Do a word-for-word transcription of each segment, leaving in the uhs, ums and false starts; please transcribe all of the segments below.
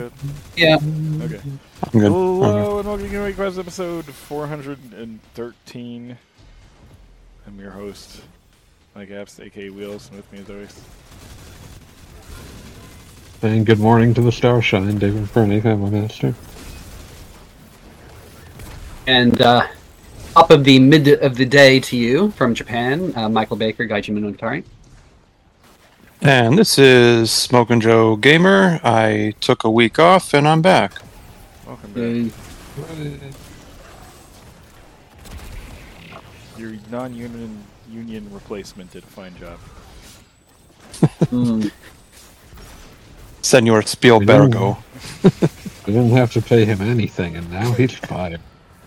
good? Yeah. Okay. I'm good. Hello and welcome to Game Quest episode four hundred thirteen. I'm your host, Mike Apps, aka Wheels, and with me as always. And good morning to the Starshine, David Fernie, my master. And uh, top of the mid of the day to you from Japan, uh, Michael Baker, Gaijin Minotari. And this is Smokin' Joe Gamer. I took a week off and I'm back. Welcome back. Uh, Your non-union union replacement did a fine job. mm, Senor Spielbergo. I didn't have to pay him anything, and now he's fired.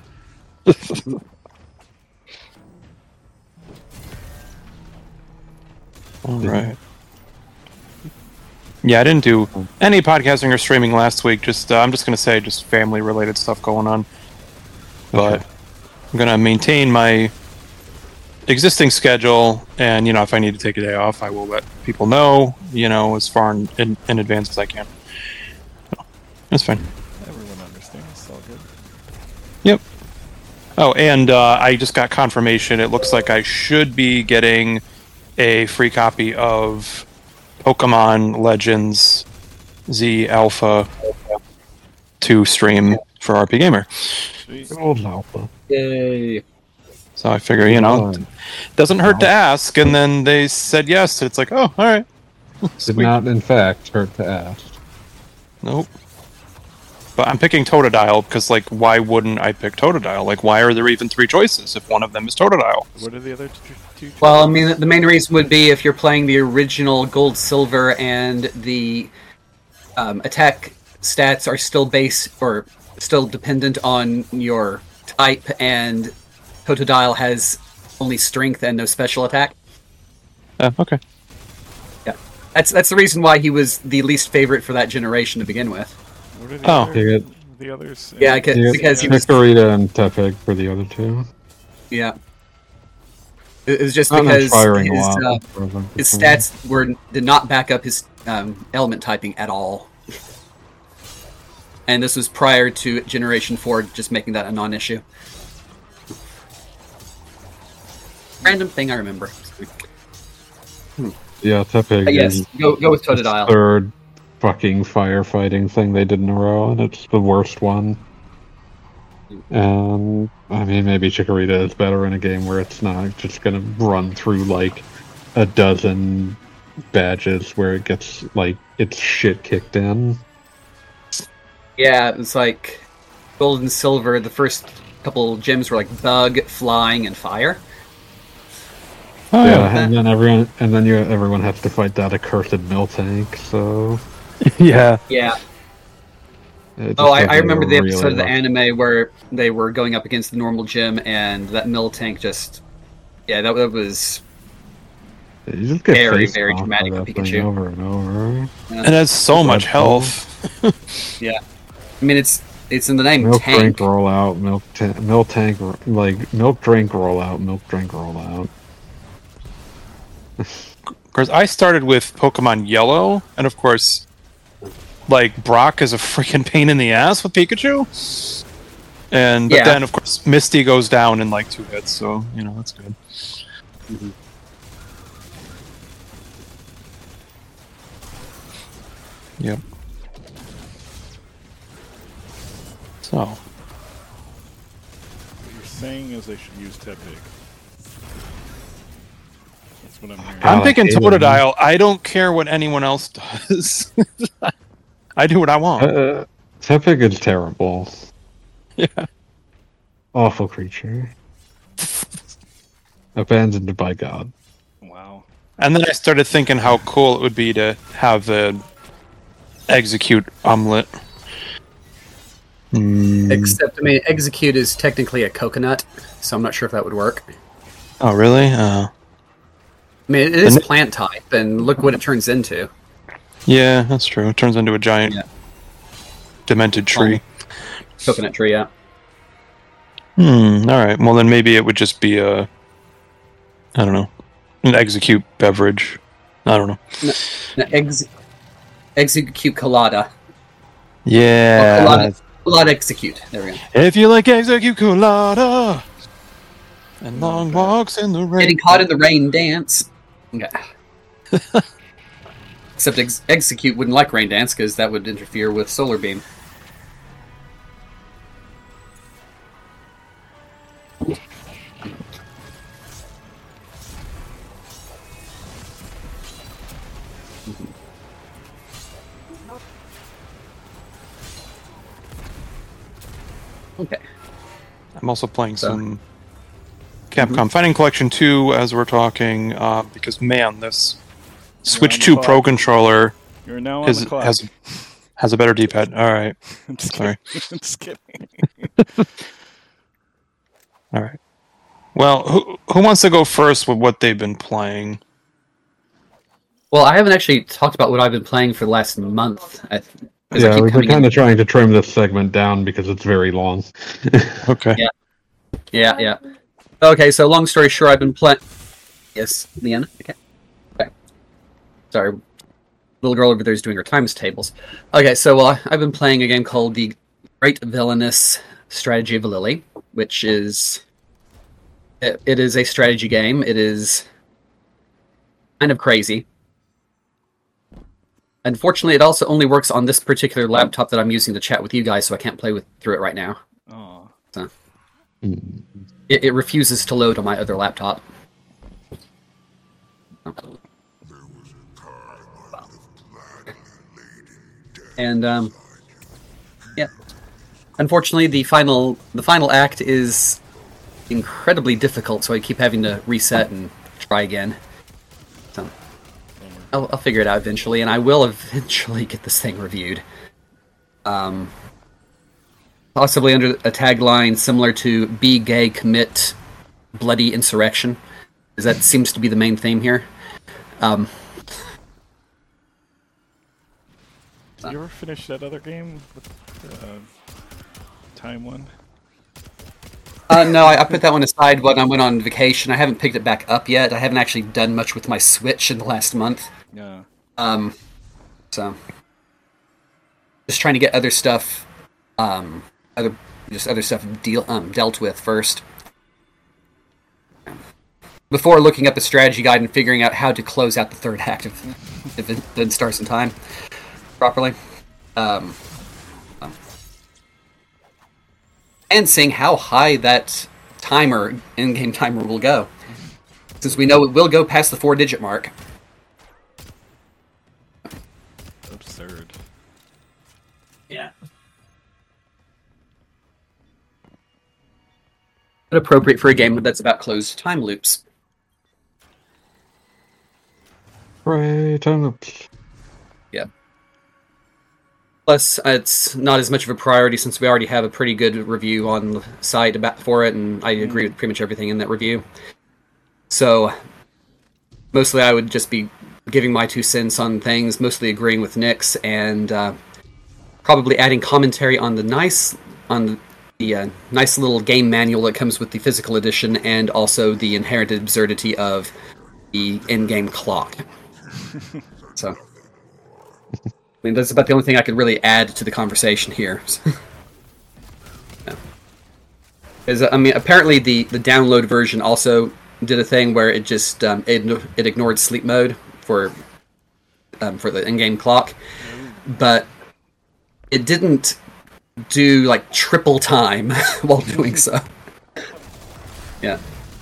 All right. Yeah, I didn't do any podcasting or streaming last week. Just uh, I'm just gonna say just family-related stuff going on. But Okay. I'm gonna maintain my existing schedule, and you know, if I need to take a day off, I will let people know. You know, as far in, in, in advance as I can. So, that's fine. Everyone understands. It's all good. Yep. Oh, and uh, I just got confirmation. It looks like I should be getting a free copy of Pokemon Legends Z Alpha to stream for R P Gamer. Sweet. Old Alpha. yay. So I figure, you know, it doesn't hurt to ask. And then they said yes. It's like, oh, all right. Did Sweet. not, in fact, hurt to ask. Nope. But I'm picking Totodile because, like, why wouldn't I pick Totodile? Like, why are there even three choices if one of them is Totodile? What are the other two? two Well, I mean, the main reason would be if you're playing the original Gold, Silver, and the um, attack stats are still base or still dependent on your type, and Totodile has only strength and no special attack. Uh, okay. Yeah, that's that's the reason why he was the least favorite for that generation to begin with. What are the, Oh. other, You get- the others? Yeah, I could- You because get he was- Chikorita and Tepig for the other two. Yeah, it it was just Not much because firing a his, lot. uh, as far as I'm his concerned. stats were did not back up his um, element typing at all. And this was prior to Generation four just making that a non-issue. Random thing I remember. Yeah, Tepig But yes, is go go with the Totodile. third fucking firefighting thing they did in a row, and it's the worst one. And, I mean, maybe Chikorita is better in a game where it's not just gonna run through, like, a dozen badges where it gets, like, its shit kicked in. Yeah, it was like Gold and Silver. The first couple gems were like Bug, Flying, and Fire. Oh, Yeah, and then everyone, and then you everyone has to fight that accursed Miltank. So yeah. Yeah. it just Oh, I, I doesn't remember the really episode of the work. anime where they were going up against the normal gym, and that Miltank just, yeah, that, that was You just get very, face very stomped dramatic by for that thing Pikachu. over and over. It has so much health. Yeah. I mean, it's it's in the name Milk Tank. drink roll out, milk ta- milk tank ro- like milk drink roll out, milk drink roll out. Of course, I started with Pokemon Yellow, and of course, like, Brock is a freaking pain in the ass with Pikachu. And but Yeah. then, of course, Misty goes down in like two hits, so you know that's good. Mhm. Yep. So, What you're saying is I should use Tepig. That's what I'm hearing. God, I'm I picking hate him. Totodile. I don't care what anyone else does. I do what I want. Uh, Tepig is terrible. Yeah. Awful creature. Abandoned by God. Wow. And then I started thinking how cool it would be to have the execute omelet. Hmm. Except, I mean, Execute is technically a coconut, so I'm not sure if that would work. Oh, really? Uh, I mean, it is And- plant type, and look what it turns into. yeah, that's true. It turns into a giant Yeah. demented tree. Coconut tree, yeah. Hmm. All right. Well, then maybe it would just be a, I don't know, an execute beverage. I don't know. No, ex- Execute Colada. Yeah. a lot of, a lot of execute. There we go. If you like execute colada and long walks in the rain. Getting caught in the rain dance. Okay. Except ex- execute wouldn't like rain dance because that would interfere with solar beam. Okay. I'm also playing So- some Capcom Fighting Collection two as we're talking, uh, because man, this Switch on the two clock. Pro controller You're now on is, the clock. has has a better D-pad. All right, I'm just sorry. kidding. I'm just kidding. all right. Well, who who wants to go first with what they've been playing? Well, I haven't actually talked about what I've been playing for the last month. I, 'cause I Yeah, keep we've been coming in- kind of trying to trim this segment down because it's very long. Okay. Yeah. Yeah, yeah. Okay, so long story short, I've been playing. Yes, Leanna? Okay. Okay. Sorry. Little girl over there is doing her times tables. Okay, so uh, I've been playing a game called The Great Villainous Strategy of Lily, which is. It, it is a strategy game. It is kind of crazy. Unfortunately, it also only works on this particular laptop that I'm using to chat with you guys, so I can't play with through it right now. Oh, So. It, it refuses to load on my other laptop. And um, yeah, unfortunately, the final the final act is incredibly difficult, so I keep having to reset and try again. So I'll, I'll figure it out eventually, and I will eventually get this thing reviewed. Um. Possibly under a tagline similar to "Be Gay, Commit Bloody Insurrection," because that seems to be the main theme here. Um, did you ever finish that other game with uh, Time one? uh, no, I, I put that one aside when I went on vacation. I haven't picked it back up yet. I haven't actually done much with my Switch in the last month. Yeah. Um, so just trying to get other stuff, um, other just other stuff deal um, dealt with first. Before looking up a strategy guide and figuring out how to close out the third act if, if it then starts in time properly. Um, um, and seeing how high that timer, in-game timer, will go. Since we know it will go past the four-digit mark. Absurd. Yeah. But appropriate for a game that's about closed time loops. Right, time loops. Yeah. Plus, it's not as much of a priority since we already have a pretty good review on the site about for it, and I agree with pretty much everything in that review. So, mostly I would just be giving my two cents on things, mostly agreeing with Nick's, and uh, probably adding commentary on the nice on the, the uh, nice little game manual that comes with the physical edition, and also the inherent absurdity of the in-game clock. So, I mean, that's about the only thing I could really add to the conversation here. Yeah. 'Cause, I mean, apparently the, the download version also did a thing where it just um, it, it ignored sleep mode for um, for the in-game clock, but it didn't do like triple time while doing so. Yeah.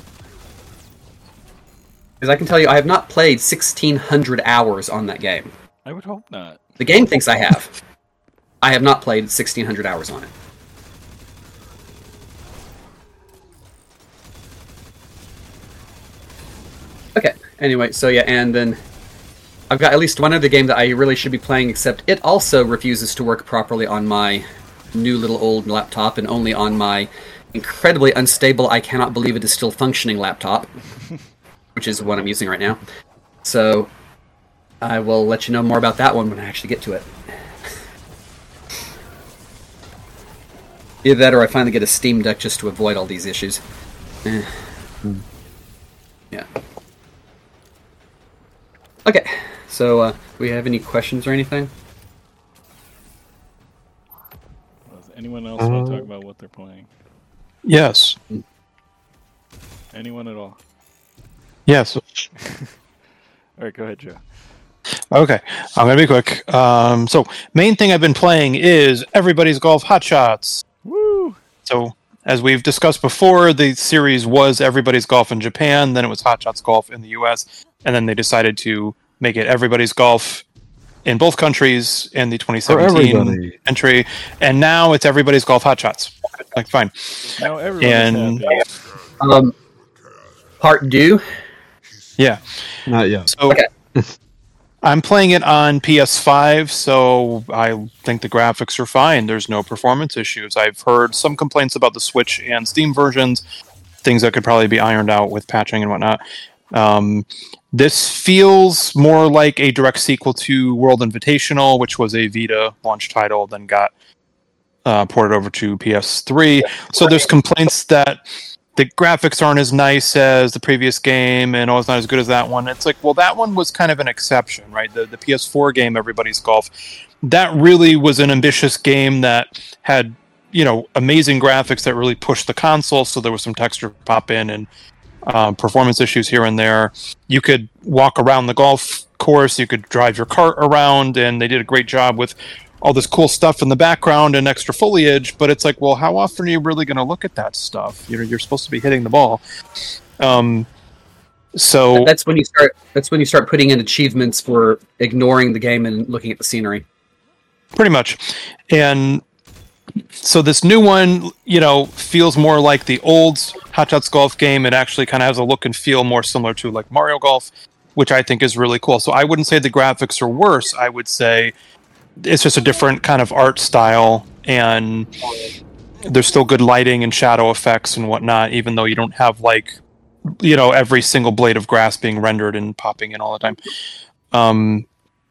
Because I can tell you, I have not played sixteen hundred hours on that game. I would hope not. The game thinks I have. I have not played sixteen hundred hours on it. Okay, anyway, so yeah, and then I've got at least one other game that I really should be playing, except it also refuses to work properly on my new little old laptop and only on my incredibly unstable, I cannot believe it is still functioning laptop, which is what I'm using right now. So I will let you know more about that one when I actually get to it. Either that or I finally get a Steam Deck just to avoid all these issues. Eh. Yeah. Okay, so uh, do we have any questions or anything? Anyone else want to Uh, talk about what they're playing? Yes. Anyone at all? Yes. All right, go ahead, Joe. Okay, I'm gonna be quick. Um, so, main thing I've been playing is Everybody's Golf Hot Shots. Woo! So, as we've discussed before, the series was Everybody's Golf in Japan, then it was Hot Shots Golf in the U S, and then they decided to make it Everybody's Golf in both countries in the twenty seventeen everybody. entry, and now it's Everybody's Golf Hot Shots. Like, fine. Now everyone's And- happy. Um, part due. Yeah. Not yet. So, Okay. I'm playing it on P S five, so I think the graphics are fine. There's no performance issues. I've heard some complaints about the Switch and Steam versions, things that could probably be ironed out with patching and whatnot. Um, this feels more like a direct sequel to World Invitational, which was a Vita launch title, then got uh, ported over to P S three. So there's complaints that the graphics aren't as nice as the previous game, and oh, it's not as good as that one. It's like, well, that one was kind of an exception, right? The the P S four game, Everybody's Golf, that really was an ambitious game that had, you know, amazing graphics that really pushed the console. So there was some texture pop in and uh, performance issues here and there. You could walk around the golf course, you could drive your cart around, and they did a great job with all this cool stuff in the background and extra foliage, but it's like, well, how often are you really going to look at that stuff? You're, you're supposed to be hitting the ball. Um, so That's when you start. That's when you start putting in achievements for ignoring the game and looking at the scenery. pretty much. And so this new one, you know, feels more like the old Hot Shots Golf game. It actually kind of has a look and feel more similar to like Mario Golf, which I think is really cool. So I wouldn't say the graphics are worse. I would say it's just a different kind of art style, and there's still good lighting and shadow effects and whatnot, even though you don't have like, you know, every single blade of grass being rendered and popping in all the time. Um,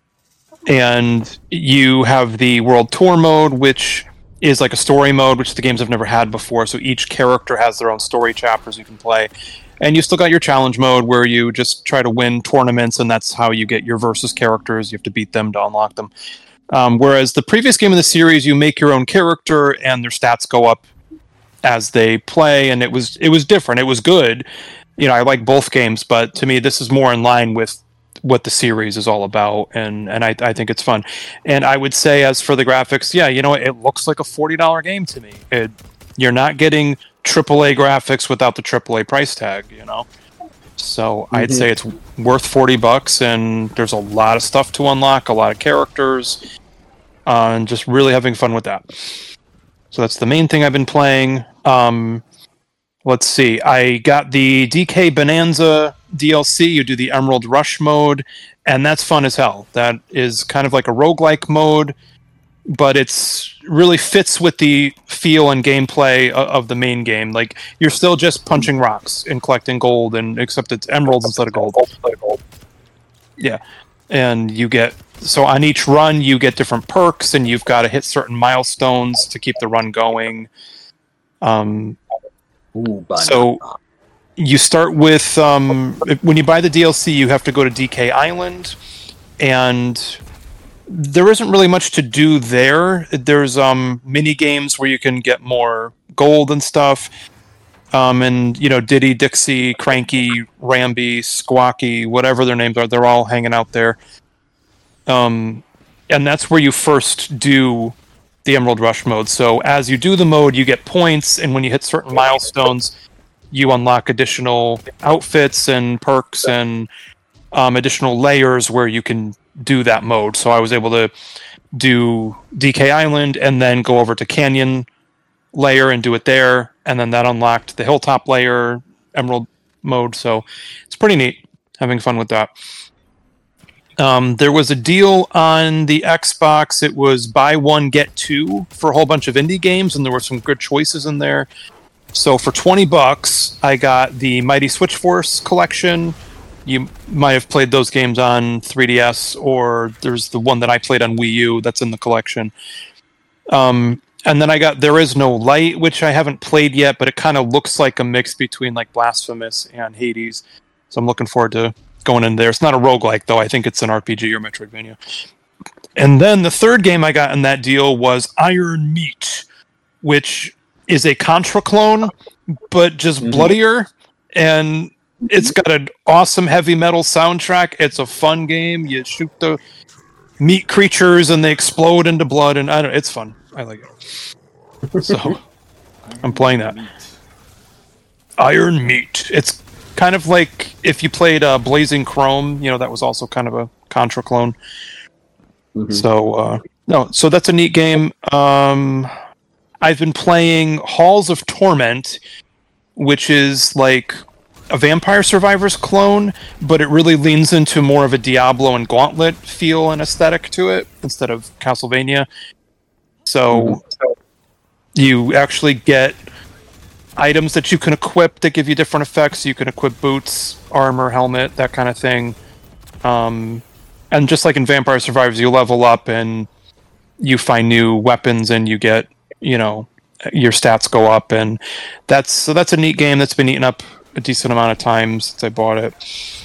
and you have the World Tour mode, which is like a story mode, which the games have never had before. So each character has their own story chapters you can play. And you still got your challenge mode where you just try to win tournaments, and that's how you get your versus characters. You have to beat them to unlock them. Um, whereas the previous game in the series, you make your own character, and their stats go up as they play, and it was it was different. It was good. You know, I like both games, but to me, this is more in line with what the series is all about, and and I, I think it's fun. And I would say, as for the graphics, yeah, you know, it looks like a forty dollar game to me. It, you're not getting triple A graphics without the triple A price tag, you know. So mm-hmm. I'd say it's worth forty bucks, and there's a lot of stuff to unlock, a lot of characters, uh, and just really having fun with that. So that's the main thing I've been playing. Um, let's see, I got the D K Bonanza D L C. You do the Emerald Rush mode, and that's fun as hell. That is kind of like a roguelike mode, but it's really fits with the feel and gameplay of, of the main game. Like, you're still just punching rocks and collecting gold, and except it's emeralds instead of gold. Yeah, and you get so on each run you get different perks, and you've got to hit certain milestones to keep the run going. Um, Ooh, so you start with um, when you buy the D L C, you have to go to D K Island, and there isn't really much to do there. There's um, mini games where you can get more gold and stuff. Um, and, you know, Diddy, Dixie, Cranky, Ramby, Squawky, whatever their names are, they're all hanging out there. Um, and that's where you first do the Emerald Rush mode. So as you do the mode, you get points, and when you hit certain milestones, you unlock additional outfits and perks and um, additional layers where you can do that mode. So I was able to do D K Island and then go over to Canyon layer and do it there, and then that unlocked the Hilltop layer Emerald mode. So it's pretty neat, having fun with that. Um, there was a deal on the Xbox. It was buy one get two for a whole bunch of indie games, and there were some good choices in there. So for twenty bucks, I got the Mighty Switch Force collection. You might have played those games on three D S, or there's the one that I played on Wii U that's in the collection. Um, and then I got There Is No Light, which I haven't played yet, but it kind of looks like a mix between like Blasphemous and Hades. So I'm looking forward to going in there. It's not a roguelike, though. I think it's an R P G or Metroidvania. And then the third game I got in that deal was Iron Meat, which is a Contra clone, but just Mhm. bloodier, and it's got an awesome heavy metal soundtrack. It's a fun game. You shoot the meat creatures and they explode into blood, and I don't. It's fun. I like it. So I'm playing that. Meat. Iron Meat. It's kind of like if you played uh, Blazing Chrome. You know, that was also kind of a Contra clone. Mhm. So uh, no, so that's a neat game. Um, I've been playing Halls of Torment, which is like a Vampire Survivors clone, but it really leans into more of a Diablo and Gauntlet feel and aesthetic to it instead of Castlevania. So, so you actually get items that you can equip that give you different effects. You can equip boots, armor, helmet, that kind of thing. Um, and just like in Vampire Survivors, you level up and you find new weapons and you get, you know, your stats go up, and that's so that's a neat game that's been eating up a decent amount of time since I bought it.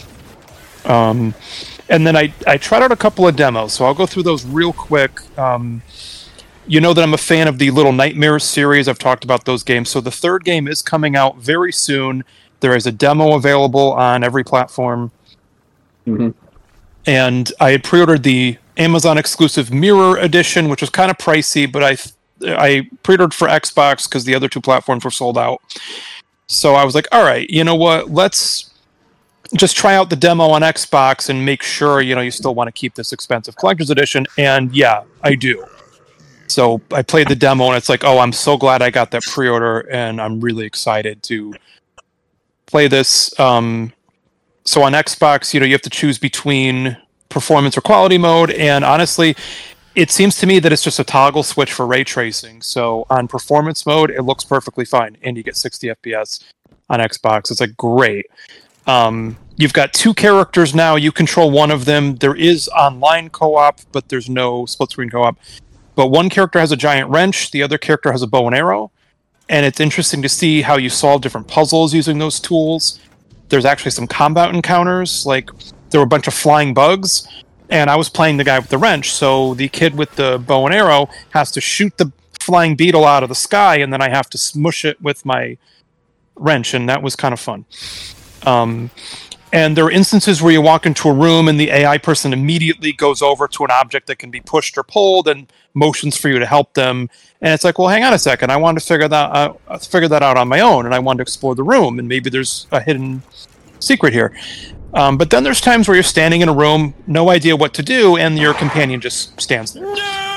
Um, and then I, I tried out a couple of demos, so I'll go through those real quick. Um, you know that I'm a fan of the Little Nightmares series. I've talked about those games. So the third game is coming out very soon. There is a demo available on every platform. Mhm. And I had pre-ordered the Amazon exclusive Mirror Edition, which was kind of pricey, but I I pre-ordered for Xbox because the other two platforms were sold out. So I was like, all right, you know what? Let's just try out the demo on Xbox and make sure, you know, you still want to keep this expensive collector's edition. And yeah, I do. So I played the demo and it's like, oh, I'm so glad I got that pre-order and I'm really excited to play this. Um, so on Xbox, you know, you have to choose between performance or quality mode. And honestly, it seems to me that it's just a toggle switch for ray tracing. So on performance mode, it looks perfectly fine, and you get sixty F P S on Xbox. It's like great. Um, you've got two characters now. You control one of them. There is online co-op, but there's no split screen co-op. But one character has a giant wrench. The other character has a bow and arrow. And it's interesting to see how you solve different puzzles using those tools. There's actually some combat encounters. Like there were a bunch of flying bugs. And I was playing the guy with the wrench, so the kid with the bow and arrow has to shoot the flying beetle out of the sky, and then I have to smush it with my wrench, and that was kind of fun. Um, and there are instances where you walk into a room, and the A I person immediately goes over to an object that can be pushed or pulled, and motions for you to help them. And it's like, well, hang on a second, I wanted to figure that out, uh, figure that out on my own, and I wanted to explore the room, and maybe there's a hidden secret here. Um, but then there's times where you're standing in a room, no idea what to do, and your companion just stands there.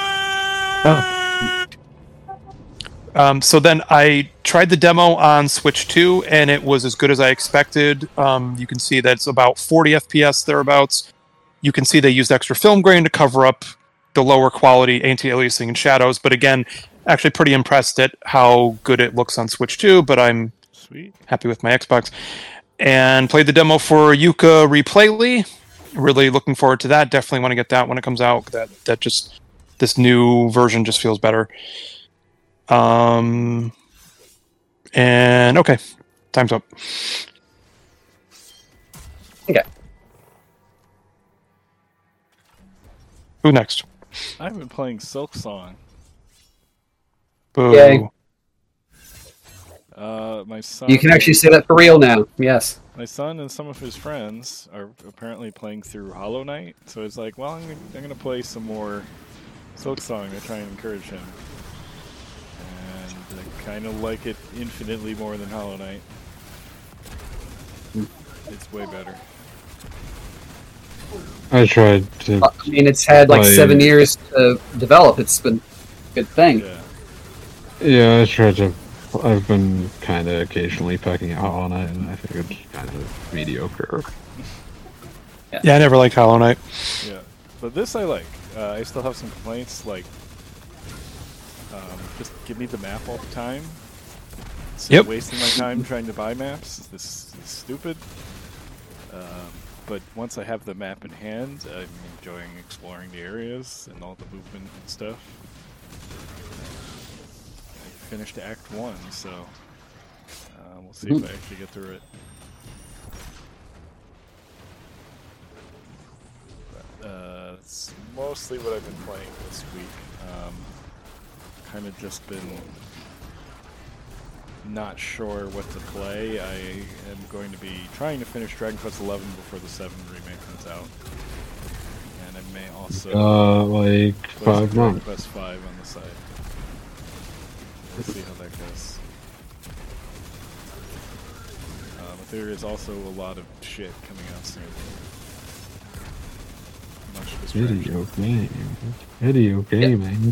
Oh. Um, so then I tried the demo on Switch two, and it was as good as I expected. Um, you can see that it's about forty F P S thereabouts. You can see they used extra film grain to cover up the lower quality anti-aliasing and shadows. But again, actually pretty impressed at how good it looks on Switch two, but I'm Sweet. happy with my Xbox. And played the demo for Yuka Replayly. Really looking forward to that. Definitely want to get that when it comes out. That that just this new version just feels better. Um, and okay, time's up. Okay. Who next? I've been playing Silk Song. Boo. Yay. Uh, my son. You can actually say that for real now. Yes. My son and some of his friends are apparently playing through Hollow Knight, so it's like, well, I'm gonna, I'm gonna play some more Silk Song to try and encourage him. And I kind of like it infinitely more than Hollow Knight. It's way better. I tried to. I mean, it's had like Like- seven years to develop. It's been a good thing. Yeah. Yeah, I tried to. I've been kind of occasionally pecking out on it, and I think it's kind of mediocre. Yeah, I never liked Hollow Knight. Yeah, but this I like. Uh, I still have some complaints, like um, just give me the map all the time. Instead Yep. of wasting my time trying to buy maps. This is stupid. Um, but once I have the map in hand, I'm enjoying exploring the areas and all the movement and stuff. I finished Act One, so uh, we'll see if I actually get through it. Uh, that's mostly what I've been playing this week. Um, kind of just been not sure what to play. I am going to be trying to finish Dragon Quest eleven before the seven remake comes out. And I may also Uh, like play some five Dragon months. Quest five on the side. We'll see how that goes. Uh, but there is also a lot of shit coming out soon. Much distraction. Video game. Video gaming.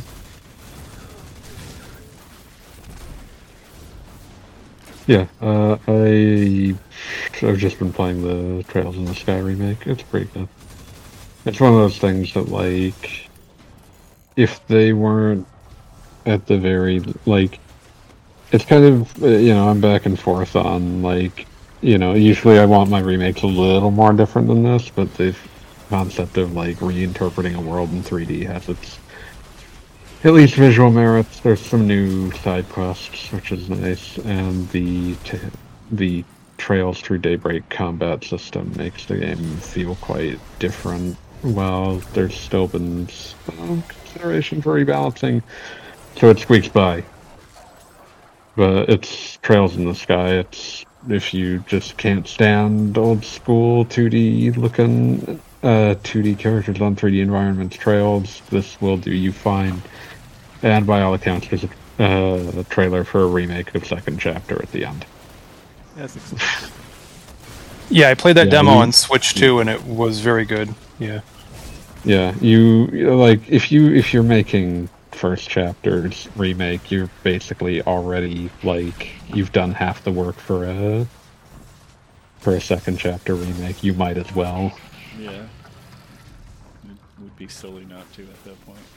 Yeah, uh, I I've just been playing the Trails in the Sky remake. It's pretty good. It's one of those things that, like, if they weren't at the very, like, it's kind of, uh, you know, I'm back and forth on, like, you know, usually I want my remakes a little more different than this, but the concept of, like, reinterpreting a world in three D has its at least visual merits. There's some new side quests, which is nice, and the t the Trails Through Daybreak combat system makes the game feel quite different. While there's still been some consideration for rebalancing, so it squeaks by. But it's Trails in the Sky. It's if you just can't stand old school two D looking uh, two D characters on three D environments, Trails, this will do you fine. And by all accounts, there's a, uh, a trailer for a remake of Second Chapter at the end. That's exciting. Yeah, I played that Yeah, demo you- on Switch too, and it was very good. Yeah. Yeah, you you know, like if you if you're making First Chapter's remake, you're basically already like you've done half the work for a for a Second Chapter remake. You might as well. Yeah. It would be silly not to at that point.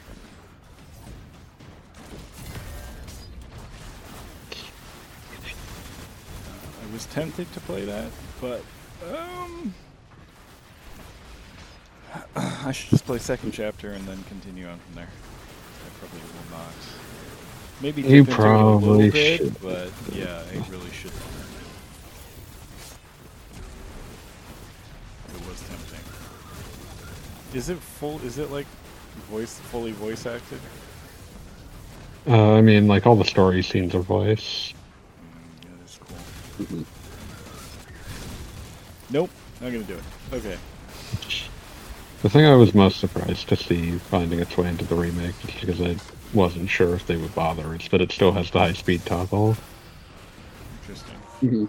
I was tempted to play that, but um, I should just play Second Chapter and then continue on from there. I probably will not. Maybe You dip into it a little probably bit, should. but yeah, I really should. It was tempting. Is it full? Is it like voice, fully voice acted? Uh, I mean, like all the story scenes are voice. Mm, yeah, that's cool. Nope, not gonna do it. Okay. The thing I was most surprised to see finding its way into the remake, just because I wasn't sure if they would bother, is that it still has the high-speed toggle. Interesting. Mm-hmm.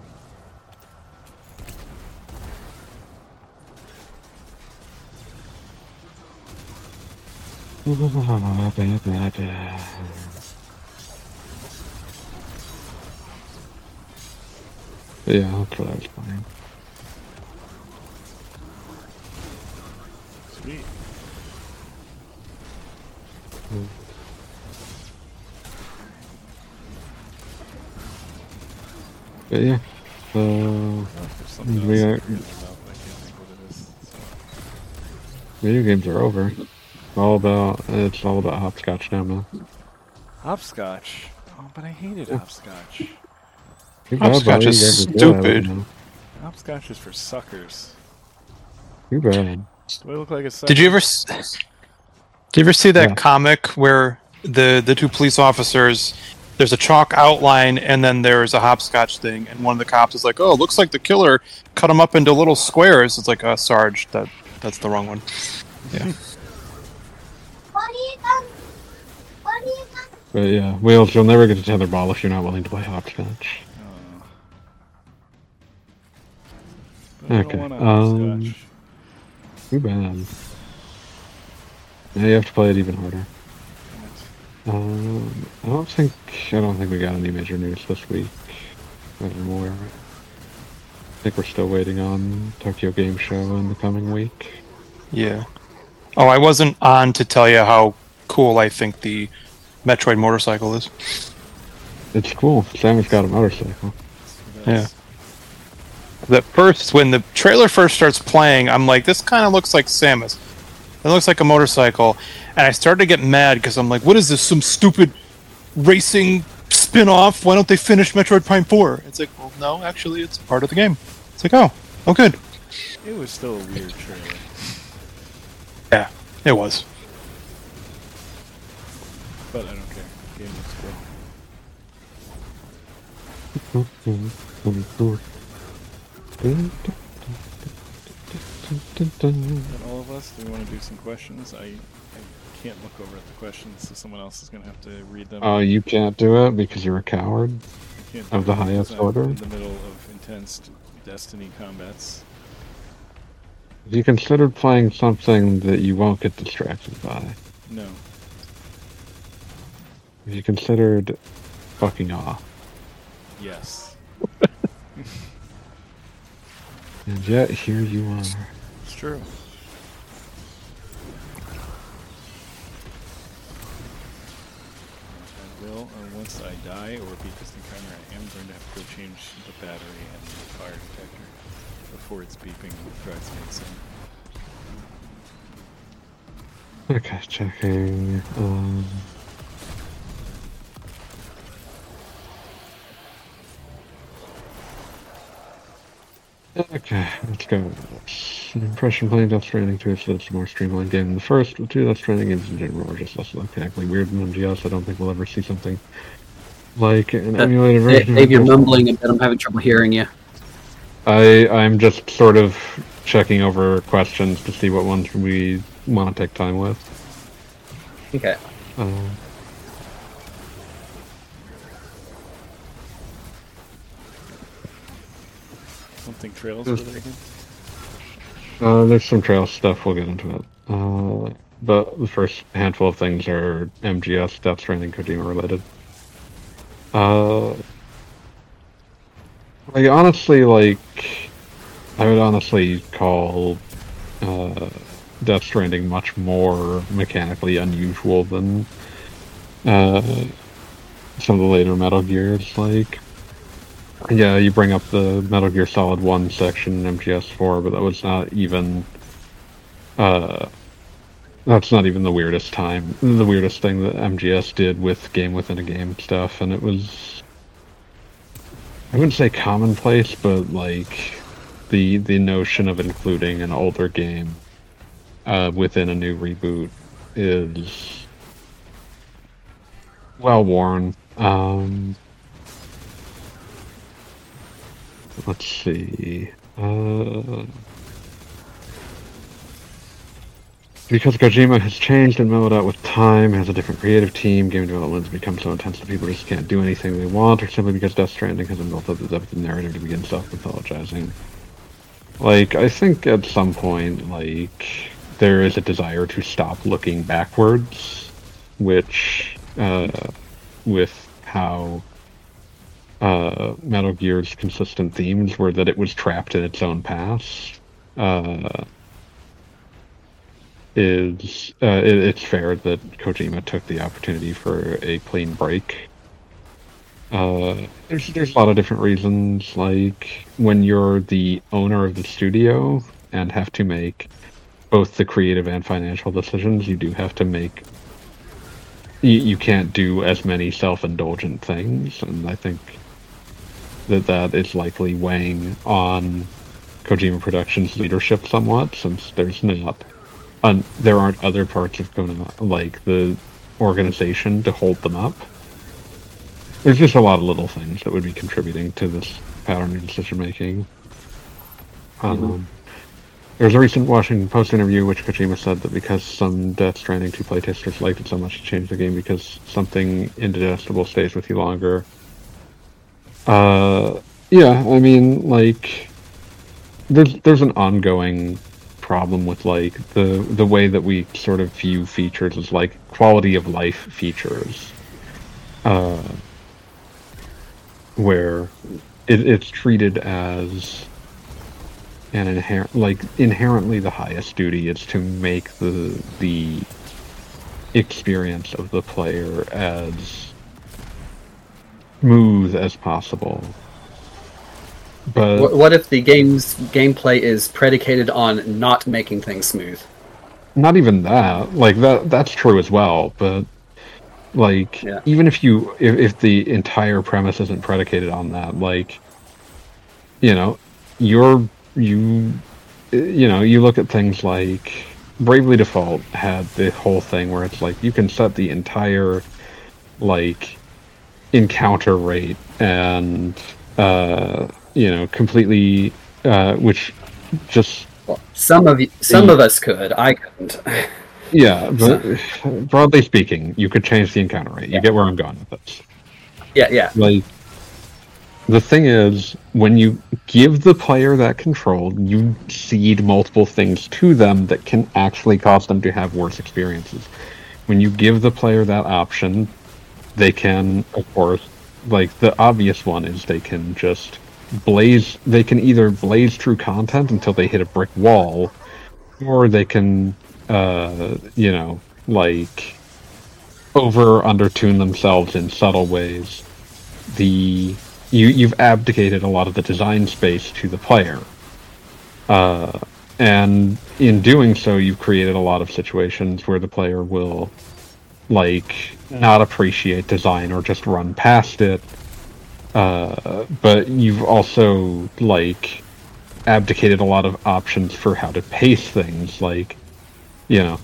But yeah, that's what I was playing. Sweet. But yeah, so Oh, there's something We else are- I'm thinking about, but I can't think what it is. So. video games are over. All about it's all about hopscotch now, man. Hopscotch. Oh, but I hated hopscotch. Too bad, Hopscotch buddy, is you guys are good at it stupid. now. Hopscotch is for suckers. Too bad. Do I look like a sucker? Did you ever? s- Did you ever see that Yeah. comic where the the two police officers? There's a chalk outline, and then there's a hopscotch thing, and one of the cops is like, "Oh, it looks like the killer cut them up into little squares." It's like, "Uh, Sarge, that that's the wrong one." Yeah. But yeah, Wheels, you'll never get to tetherball if you're not willing to play hopscotch. Oh. But I Okay, don't want a um, hopscotch. Too bad. Now you have to play it even harder. Um, I don't think I don't think we got any major news this week. I don't know where. I think we're still waiting on Tokyo Game Show in the coming week. Yeah. Oh, I wasn't on to tell you how cool I think the Metroid motorcycle is. It's cool. Samus got a motorcycle. Yeah. The first, when the trailer first starts playing, I'm like, this kind of looks like Samus. It looks like a motorcycle. And I started to get mad because I'm like, what is this? Some stupid racing spin-off? Why don't they finish Metroid Prime four? It's like, well, no, actually, it's part of the game. It's like, oh, oh, good. It was still a weird trailer. Yeah, it was. But I don't care. Game looks And all of us, do we want to do some questions? I, I can't look over at the questions, so someone else is going to have to read them. Oh, uh, you can't do it because you're a coward I can't of do the it highest because I'm order. in the middle of intense Destiny combats. Have you considered playing something that you won't get distracted by? No. Have you considered fucking off? Yes. And yet, here you are. It's true. I will, uh, once I die or beat this encounter, I am going to have to go change the battery and the fire detector before it's beeping and drives me insane. Okay, checking. Um... Okay, let's go. An impression playing Death Stranding two is that it's a more streamlined game than the first, but two Death Stranding games in general are just less mechanically weird than M G S. I don't think we'll ever see something like an Uh, emulated Dave, version. Dave, you're mumbling a bit. I'm having trouble hearing you. I I'm just sort of checking over questions to see what ones we want to take time with. Okay. Um, Something Trails related? uh, there's some trail stuff. We'll get into it. Uh, but the first handful of things are M G S, Death Stranding, Kojima related. Uh, like honestly, like I would honestly call uh, Death Stranding much more mechanically unusual than uh, some of the later Metal Gears. Like, yeah, you bring up the Metal Gear Solid one section in M G S four, but that was not even. Uh, that's not even the weirdest time. The weirdest thing that M G S did with game within a game stuff, and it was. I wouldn't say commonplace, but like the the notion of including an older game uh, within a new reboot is well worn. Um, let's see. Uh, because Kojima has changed and mellowed out with time, has a different creative team, game development has become so intense that people just can't do anything they want, or simply because Death Stranding hasn't built up the depth of narrative to begin self-mythologizing. Like, I think at some point, like, there is a desire to stop looking backwards, which, uh, with how uh, Metal Gear's consistent themes were that it was trapped in its own past, uh, is, uh, it, it's fair that Kojima took the opportunity for a clean break. Uh, there's there's a lot of different reasons. Like when you're the owner of the studio and have to make both the creative and financial decisions, you do have to make. You, you can't do as many self-indulgent things, and I think that that is likely weighing on Kojima Productions' leadership somewhat, since there's not, un, there aren't other parts of Kojima, like the organization, to hold them up. There's just a lot of little things that would be contributing to this pattern of decision making. Um, mm-hmm. There was a recent Washington Post interview which Kojima said that because some Death Stranding two playtesters liked it so much to change the game because something indigestible stays with you longer. Uh, yeah, I mean, like, there's there's an ongoing problem with like the the way that we sort of view features as like quality of life features. Uh. Where it, it's treated as an inherent, like inherently the highest duty is to make the the experience of the player as smooth as possible. But what, what if the game's gameplay is predicated on not making things smooth? Not even that. Like that that's true as well, but like, yeah. even if you, if, if the entire premise isn't predicated on that, like, you know, you're, you, you know, you look at things like Bravely Default had the whole thing where it's like, you can set the entire, like, encounter rate and uh, you know completely uh, which just Well, some of you, some of us could. I couldn't. yeah, but broadly speaking, you could change the encounter rate. You Yeah. get where I'm going with this. Yeah, yeah. Like, the thing is, when you give the player that control, you seed multiple things to them that can actually cause them to have worse experiences. When you give the player that option, they can, of course, like, the obvious one is they can just blaze, they can either blaze through content until they hit a brick wall, or they can, uh, you know, like, over under tune themselves in subtle ways. The you you've abdicated a lot of the design space to the player, uh, and in doing so, you've created a lot of situations where the player will, like, not appreciate design or just run past it. Uh, but you've also, like, abdicated a lot of options for how to pace things, like, you know,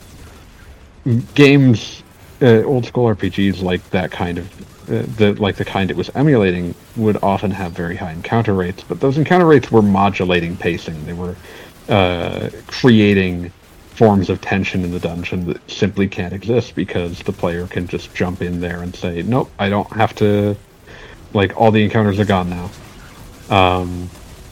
games, uh, old school R P Gs like that kind of, uh, the like the kind it was emulating would often have very high encounter rates, but those encounter rates were modulating pacing. They were uh, creating forms of tension in the dungeon that simply can't exist because the player can just jump in there and say, nope, I don't have to, like, all the encounters are gone now. Um,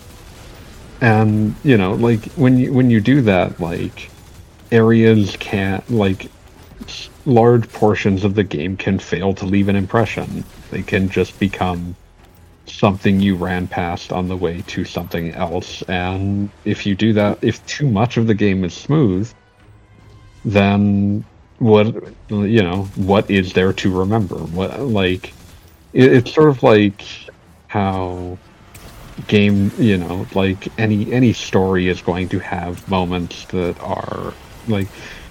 and, you know, like, when you, when you do that, like, areas can't, like, large portions of the game can fail to leave an impression. They can just become something you ran past on the way to something else, and if you do that, if too much of the game is smooth, then what, you know, what is there to remember? What, like, it, it's sort of like how game, you know, like any any story is going to have moments that are like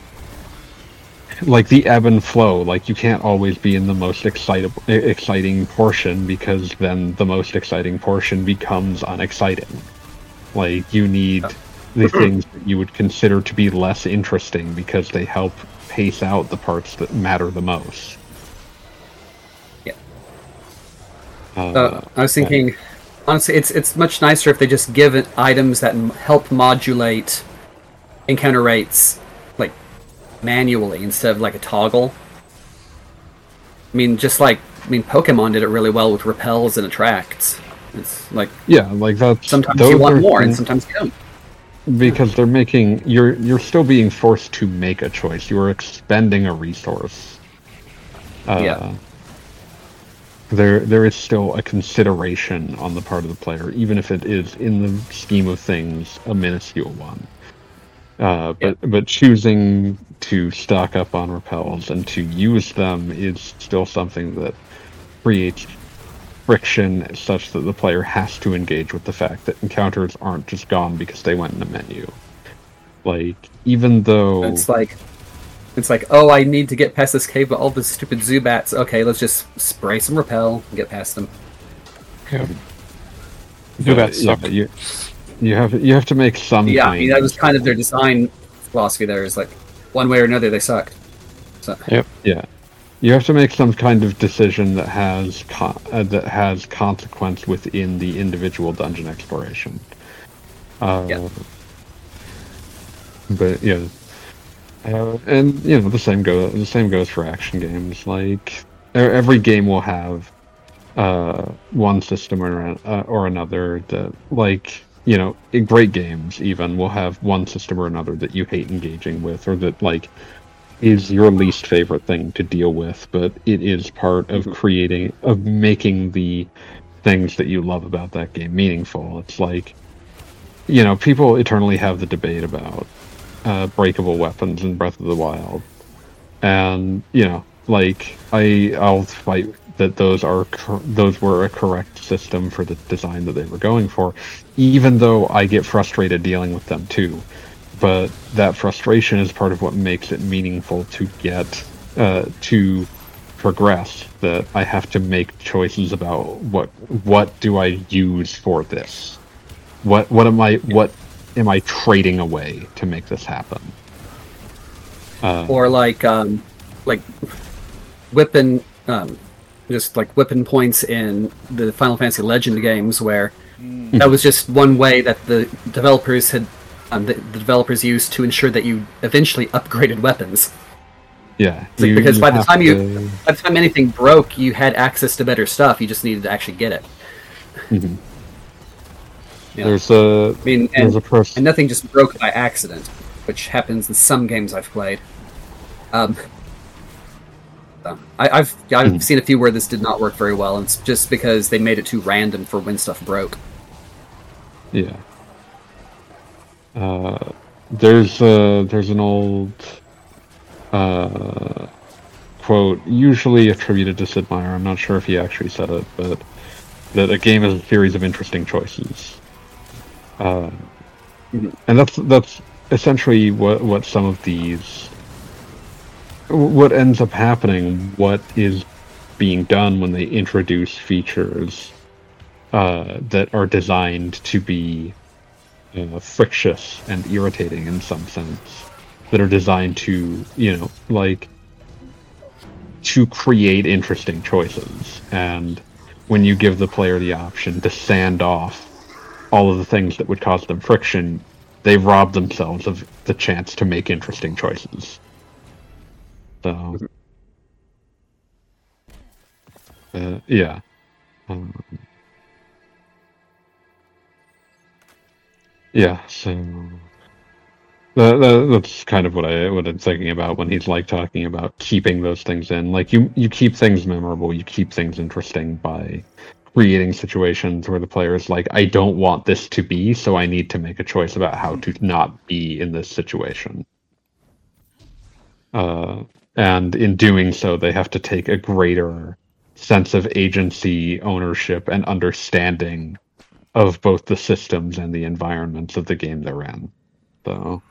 like the ebb and flow. Like, you can't always be in the most excitable, exciting portion, because then the most exciting portion becomes unexciting. Like, you need the things that you would consider to be less interesting because they help pace out the parts that matter the most. Yeah. Uh, Uh, I was thinking, honestly, it's it's much nicer if they just give it items that m- help modulate encounter rates, like, manually instead of like a toggle. I mean, just like, I mean, Pokemon did it really well with repels and attracts. It's like, yeah, like that's sometimes those you want are more and things- sometimes you don't. because they're making you're you're still being forced to make a choice. You are expending a resource. Uh, Yeah. There there is still a consideration on the part of the player, even if it is, in the scheme of things, a minuscule one. Uh, but but choosing to stock up on repels and to use them is still something that creates friction such that the player has to engage with the fact that encounters aren't just gone because they went in a menu. Like, even though It's like, it's like, oh, I need to get past this cave, but all the stupid Zubats. Okay, let's just spray some repel and get past them. Yeah. but, Zubats yeah, suck. you you have you have to make some Yeah, I kind mean, that was kind of their design philosophy there, is like, one way or another, they sucked. So, Yep. Yeah, you have to make some kind of decision that has con- uh, that has consequence within the individual dungeon exploration. Uh, Yeah. But yeah, uh, and you know the same go the same goes for action games. Like, e- every game will have uh, one system or uh, or another that, like, you know, in great games even will have one system or another that you hate engaging with, or that, like, is your least favorite thing to deal with, but it is part of creating, of making the things that you love about that game meaningful. It's like, you know, people eternally have the debate about uh, breakable weapons in Breath of the Wild, and, you know, like, I I'll fight that those are cor- those were a correct system for the design that they were going for, even though I get frustrated dealing with them too. But that frustration is part of what makes it meaningful to get uh, to progress. That I have to make choices about what what do I use for this. What what am I what am I trading away to make this happen? Uh, or like, um, like whipping, um, just like weapon points in the Final Fantasy Legend games, where mm. that was just one way that the developers had um, the, the developers used to ensure that you eventually upgraded weapons. Yeah, like, you, because you by the time to... you by the time anything broke, you had access to better stuff. You just needed to actually get it. Mm-hmm. Yeah. There's a I mean, and, there's a person... and nothing just broke by accident, which happens in some games I've played. Um, so I, I've I've mm-hmm. seen a few where this did not work very well, and it's just because they made it too random for when stuff broke. Yeah. Uh, there's uh, there's an old uh, quote, usually attributed to Sid Meier. I'm not sure if he actually said it, but that a game is a series of interesting choices. Uh, mm-hmm. And that's that's essentially what what some of these. What ends up happening, what is being done when they introduce features uh, that are designed to be uh, frictious and irritating in some sense, that are designed to, you know, like, to create interesting choices. And when you give the player the option to sand off all of the things that would cause them friction, they rob themselves of the chance to make interesting choices. So, uh, yeah. Um, yeah, so that, that, that's kind of what I what I'm thinking about when he's like talking about keeping those things in. Like you, you keep things memorable, you keep things interesting by creating situations where the player is like, I don't want this to be, so I need to make a choice about how to not be in this situation. Uh. And in doing so, they have to take a greater sense of agency, ownership, and understanding of both the systems and the environments of the game they're in. So,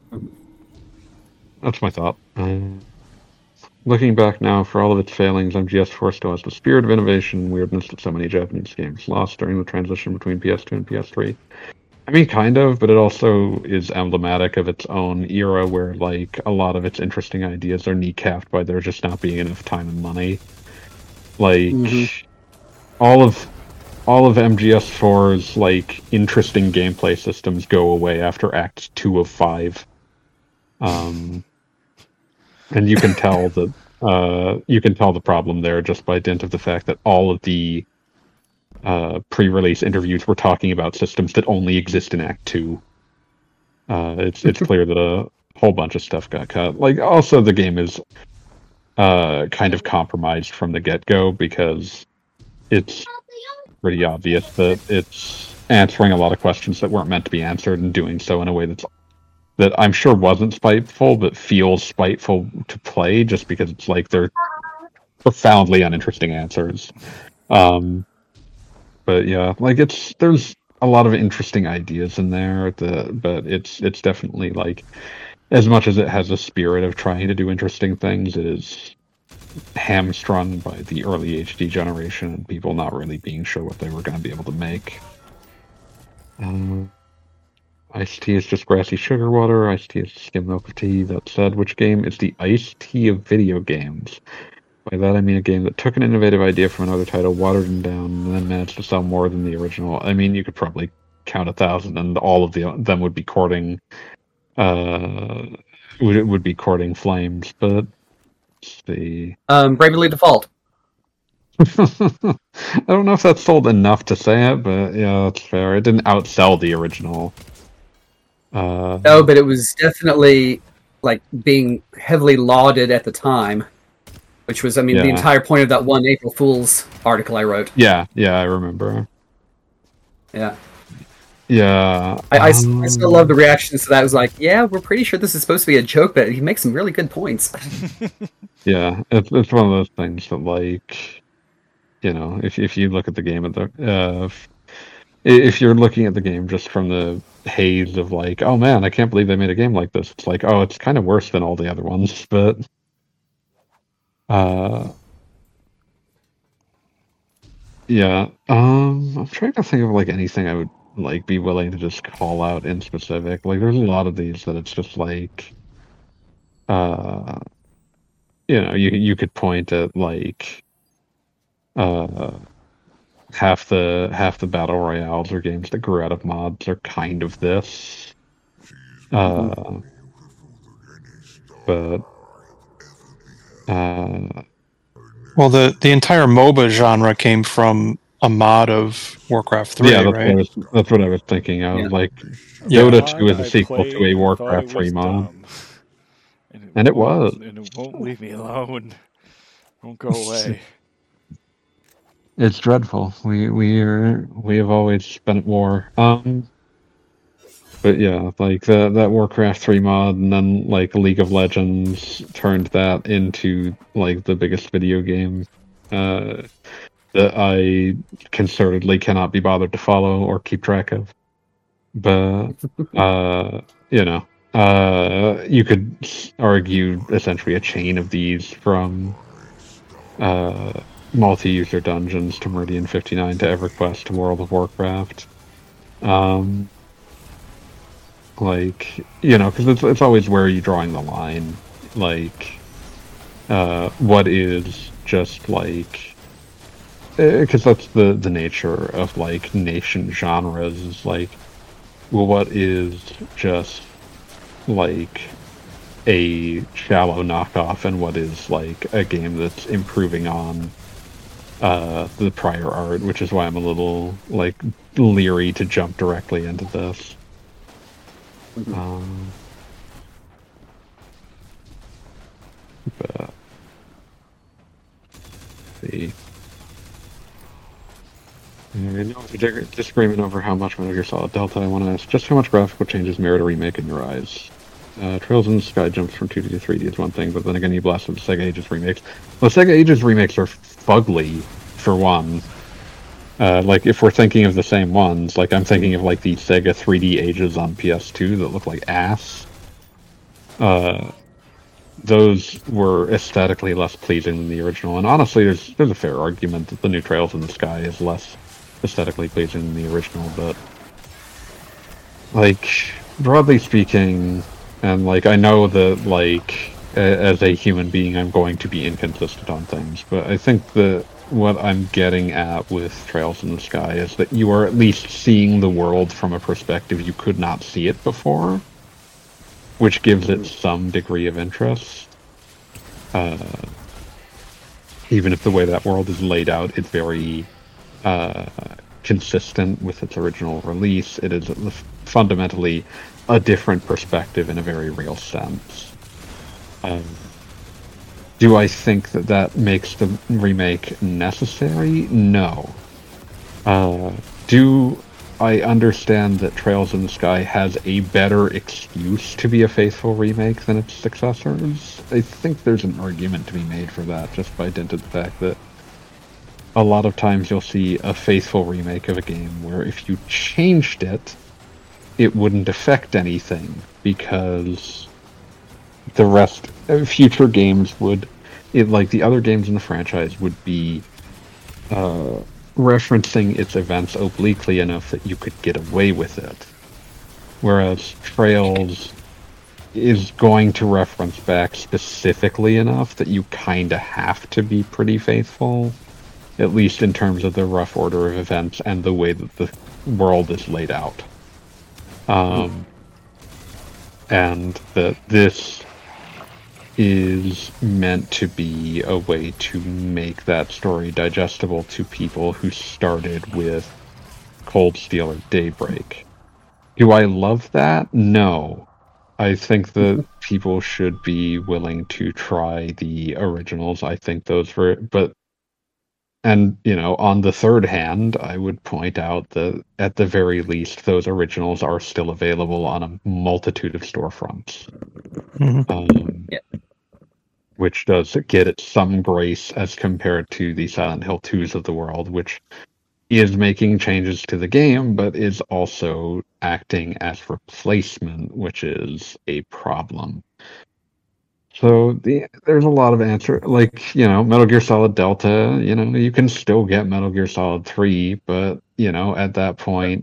that's my thought. Uh, looking back now, for all of its failings, M G S four still has the spirit of innovation and weirdness that so many Japanese games lost during the transition between P S two and P S three. I mean, kind of, but it also is emblematic of its own era where, like, a lot of its interesting ideas are kneecapped by there just not being enough time and money. Like, mm-hmm. all of all of M G S four's, like, interesting gameplay systems go away after Act two of five. Um, and you can tell that, uh, you can tell the problem there just by dint of the fact that all of the Uh, pre-release interviews were talking about systems that only exist in Act Two. Uh, it's it's clear that a whole bunch of stuff got cut. Like, also the game is uh, kind of compromised from the get-go because it's pretty obvious that it's answering a lot of questions that weren't meant to be answered and doing so in a way that's that I'm sure wasn't spiteful, but feels spiteful to play just because it's like they're profoundly uninteresting answers. Um, But yeah, like it's there's a lot of interesting ideas in there, the, but it's it's definitely like, as much as it has a spirit of trying to do interesting things, it is hamstrung by the early H D generation and people not really being sure what they were going to be able to make. Um, iced tea is just grassy sugar water. Iced tea is skim milk of tea. That said, which game is the iced tea of video games? By that I mean a game that took an innovative idea from another title, watered it down, and then managed to sell more than the original. I mean, you could probably count a thousand, and all of the them would be courting, uh, would would be courting flames. But let's see. Um, Bravely Default. I don't know if that's sold enough to say it, but yeah, that's fair. It didn't outsell the original. Uh, no, but it was definitely like being heavily lauded at the time. Which was, I mean, yeah. the entire point of that one April Fool's article I wrote. Yeah, yeah, I remember. Yeah. Yeah. I, I, um... I still love the reactions to that. I was like, yeah, we're pretty sure this is supposed to be a joke, but he makes some really good points. Yeah, it's it's one of those things that, like, you know, if if you look at the game at the, uh, if you're looking at the game just from the haze of like, oh man, I can't believe they made a game like this. It's like, oh, it's kind of worse than all the other ones, but. Uh, yeah. Um, I'm trying to think of like anything I would like be willing to just call out in specific. Like, there's a lot of these that it's just like, uh, you know, you you could point at like, uh, half the half the battle royales or games that grew out of mods are kind of this. Uh, but uh, Well, the the entire MOBA genre came from a mod of Warcraft three, yeah, that's, right? what I was, that's what I was thinking of. Yeah. Like, Yeah. Dota Mod two is a I sequel played to a and thought Warcraft it three was mod. dumb. And it, And it won't- was. And it won't leave me alone. Won't go away. It's dreadful. We we are we have always been at war. Um, but yeah, like the, that Warcraft three mod, and then like League of Legends turned that into like the biggest video game uh, that I concertedly cannot be bothered to follow or keep track of. But uh, you know, uh, you could argue essentially a chain of these from uh, multi-user dungeons to Meridian fifty-nine to EverQuest to World of Warcraft. Um, like, you know, because it's, it's always where are you drawing the line. Like, uh, what is just like... Because that's the, the nature of, like, nation genres, is like, well, what is just, like, a shallow knockoff, and what is, like, a game that's improving on uh, the prior art, which is why I'm a little, like, leery to jump directly into this. Mhm. Um, but, let's see. And no disagreement over how much Metal Gear Solid Delta, I want to ask, just how much graphical changes merit a remake in your eyes? Uh, Trails in the Sky jumps from two D to three D is one thing, but then again you blasted the Sega Ages remakes. Well, Sega Ages remakes are fugly, for one. Uh, like, if we're thinking of the same ones, like, I'm thinking of, like, the Sega three D Ages on P S two that look like ass. Uh, those were aesthetically less pleasing than the original, and honestly, there's there's a fair argument that the new Trails in the Sky is less aesthetically pleasing than the original, but, like, broadly speaking, and, like, I know that, like, a- as a human being, I'm going to be inconsistent on things, but I think that what I'm getting at with Trails in the Sky is that you are at least seeing the world from a perspective you could not see it before, which gives it some degree of interest. Uh, even if the way that world is laid out is very uh, consistent with its original release, it is fundamentally a different perspective in a very real sense. Um, do I think that that makes the remake necessary? No. Uh, do I understand that Trails in the Sky has a better excuse to be a faithful remake than its successors? I think there's an argument to be made for that, just by dint of the fact that a lot of times you'll see a faithful remake of a game where if you changed it, it wouldn't affect anything, because the rest of future games would, it, like the other games in the franchise, would be uh, referencing its events obliquely enough that you could get away with it. Whereas Trails is going to reference back specifically enough that you kind of have to be pretty faithful, at least in terms of the rough order of events and the way that the world is laid out. Um, and that this is meant to be a way to make that story digestible to people who started with Cold Steel or Daybreak. Do I love that? No. I think that people should be willing to try the originals. I think those were, but, and, you know, on the third hand, I would point out that at the very least, those originals are still available on a multitude of storefronts. Mhm. Um, Yeah. Which does get it some grace as compared to the Silent Hill twos of the world, which is making changes to the game, but is also acting as replacement, which is a problem. So the, there's a lot of answer, like, you know, Metal Gear Solid Delta, you know, you can still get Metal Gear Solid three, but, you know, at that point,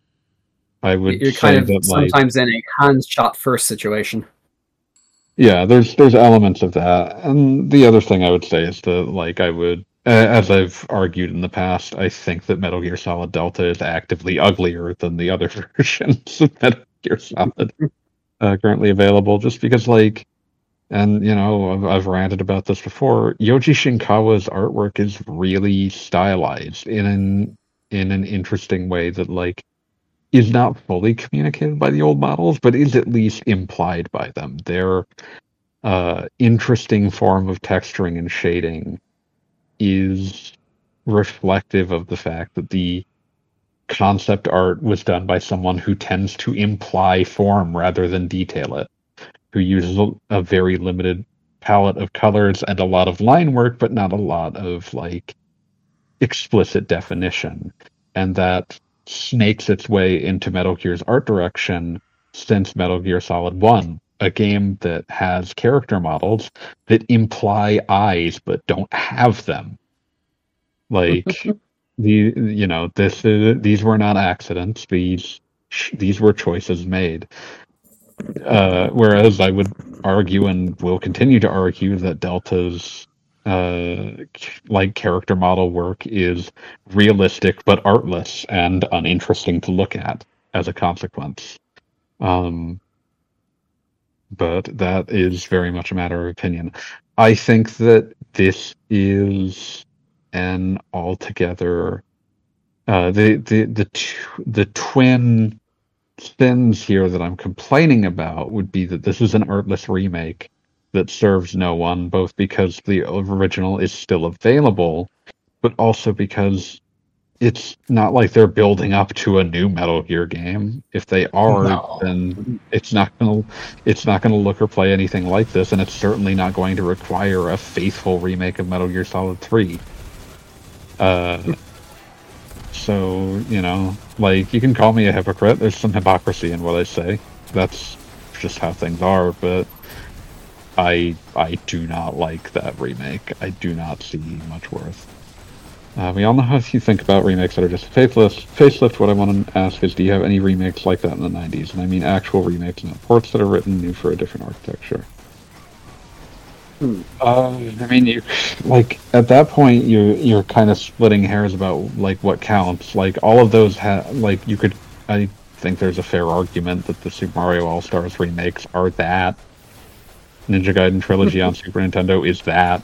I would You're say kind of that, like, sometimes in a hand shot first situation. yeah, there's there's elements of that. And the other thing I would say is that, like, I would as I've argued in the past, I think that Metal Gear Solid Delta is actively uglier than the other versions of Metal Gear Solid uh, currently available, just because, like, and, you know, I've, I've ranted about this before, Yoji Shinkawa's artwork is really stylized in an, in an interesting way that, like, is not fully communicated by the old models, but is at least implied by them. Their uh, interesting form of texturing and shading is reflective of the fact that the concept art was done by someone who tends to imply form rather than detail it, who uses a, a very limited palette of colors and a lot of line work, but not a lot of, like, explicit definition. And that snakes its way into Metal Gear's art direction since Metal Gear Solid one, a game that has character models that imply eyes but don't have them. Like, the you know, this is, these were not accidents. These these were choices made. Uh, whereas I would argue and will continue to argue that Delta's uh, like character model work is realistic but artless and uninteresting to look at as a consequence. Um, but that is very much a matter of opinion. I think that this is an altogether uh, the the the tw- the twin things here that I'm complaining about would be that this is an artless remake that serves no one, both because the original is still available, but also because it's not like they're building up to a new Metal Gear game. If they are, No. then it's not gonna it's not gonna look or play anything like this, and it's certainly not going to require a faithful remake of Metal Gear Solid three. Uh, so, you know, like, you can call me a hypocrite. There's some hypocrisy in what I say. That's just how things are, but I I do not like that remake. I do not see much worth. Uh, we all know how you think about remakes that are just a facelift. Facelift, what I want to ask is, do you have any remakes like that in the nineties? And I mean actual remakes, not ports that are written new for a different architecture. Hmm. Uh, I mean, you like at that point you you're kind of splitting hairs about like what counts. Like all of those have like you could. I think there's a fair argument that the Super Mario All Stars remakes are that. Ninja Gaiden Trilogy on Super Nintendo is that.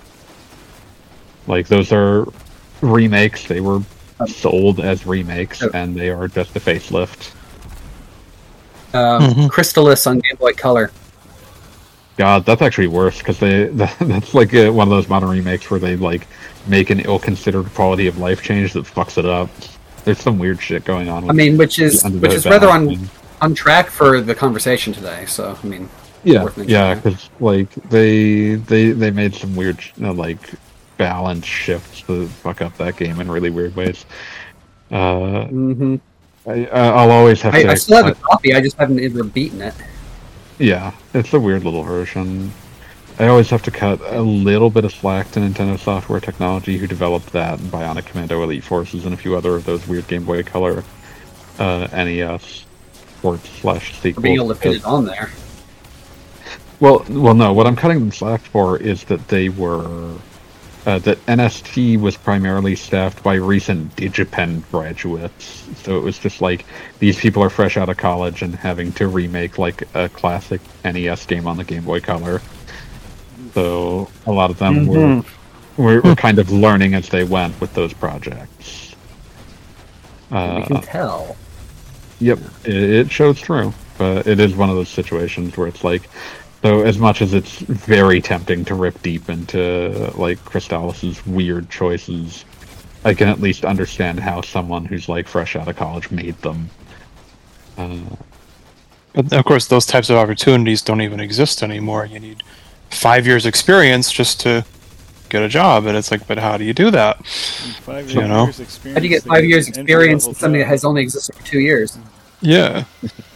Like those are remakes. They were sold as remakes, and they are just a facelift. Um, Mhm. Crystallis on Game Boy Color. God, that's actually worse because they that, that's like a, one of those modern remakes where they like make an ill-considered quality of life change that fucks it up. There's some weird shit going on. With I mean, which is the which is rather on on track for the conversation today. So I mean, yeah, worth mentioning. yeah, because like they they they made some weird you know, like balance shifts to fuck up that game in really weird ways. Uh, Mm-hmm. I, I'll always have I, to. I still have a copy. I just haven't ever beaten it. Yeah, it's a weird little version. I always have to cut a little bit of slack to Nintendo Software Technology, who developed that, and Bionic Commando Elite Forces, and a few other of those weird Game Boy Color uh, N E S ports slash For sequels. being able to fit it on there. Well, well, no. What I'm cutting them slack for is that they were uh, that N S T was primarily staffed by recent DigiPen graduates. So it was just like these people are fresh out of college and having to remake like a classic N E S game on the Game Boy Color. So a lot of them Mm-hmm. were, were were kind of learning as they went with those projects. Uh, we can tell. Yep, it, it shows through, but it is one of those situations where it's like, so as much as it's very tempting to rip deep into like Crystallis's weird choices, I can at least understand how someone who's like fresh out of college made them. Uh, But of course, those types of opportunities don't even exist anymore. You need five years experience just to get a job, and it's like, but how do you do that? Five You know? years experience. How do you get to five get years an experience in entry-level something that job? has only existed for two years? Yeah.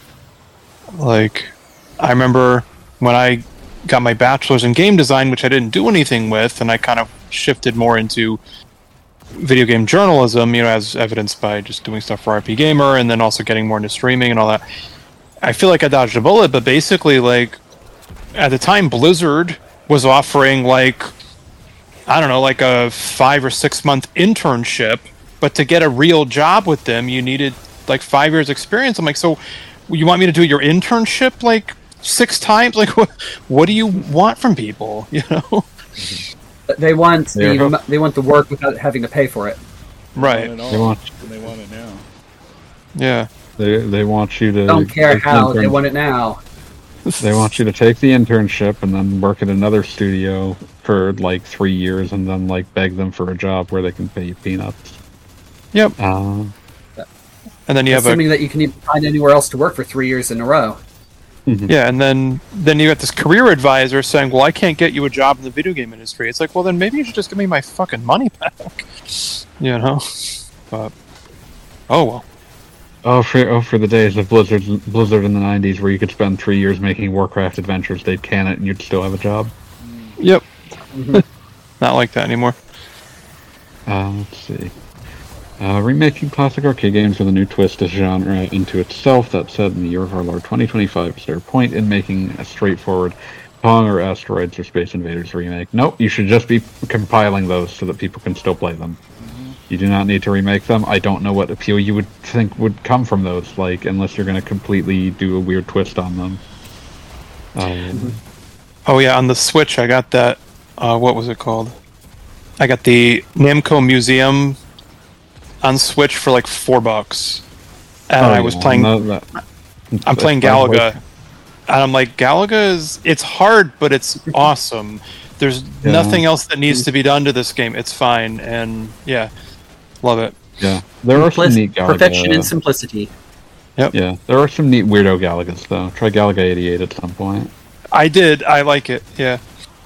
Like, I remember when I got my bachelor's in game design, which I didn't do anything with, and I kind of shifted more into video game journalism, you know, as evidenced by just doing stuff for R P Gamer, and then also getting more into streaming and all that. I feel like I dodged a bullet, but basically, like, at the time, Blizzard was offering, like, I don't know, like a five or six month internship, but to get a real job with them, you needed like five years experience. I'm like, so you want me to do your internship like six times? Like, what? What do you want from people? You know? They want Yeah. the they want the work without having to pay for it. Right. They want it They all, want- and they want it now. Yeah. They they want you to Don't care take the how, they intern- want it now. They want you to take the internship and then work at another studio for like three years and then like beg them for a job where they can pay you peanuts. Yep. Uh, And then you have a Assuming that you can even find anywhere else to work for three years in a row. yeah, and then then you got this career advisor saying, "Well, I can't get you a job in the video game industry." It's like, well, then maybe you should just give me my fucking money back. You know. But oh well. oh for oh for the days of Blizzard Blizzard in the nineties where you could spend three years making Warcraft adventures, they'd can it and you'd still have a job. Yep. Not like that anymore. Uh, let's see. Uh, remaking classic arcade games with a new twist as genre into itself. That said, in the year of our Lord twenty twenty-five, is there a point in making a straightforward Pong or Asteroids or Space Invaders remake? Nope, you should just be compiling those so that people can still play them. You do not need to remake them. I don't know what appeal you would think would come from those, like, unless you're going to completely do a weird twist on them. Um, Oh yeah, on the Switch, I got that. Uh, what was it called? I got the Namco Museum on Switch for like four bucks, and oh, I was yeah, playing. no, that- I'm playing that's fine. Galaga, and I'm like, Galaga is it's hard, but it's awesome. There's Yeah. nothing else that needs to be done to this game. It's fine, and yeah, love it. Yeah, there are some Simplis- neat Galaga. perfection and simplicity. Yeah, there are some neat weirdo Galagas though. Try Galaga eighty-eight at some point. I did. I like it. Yeah,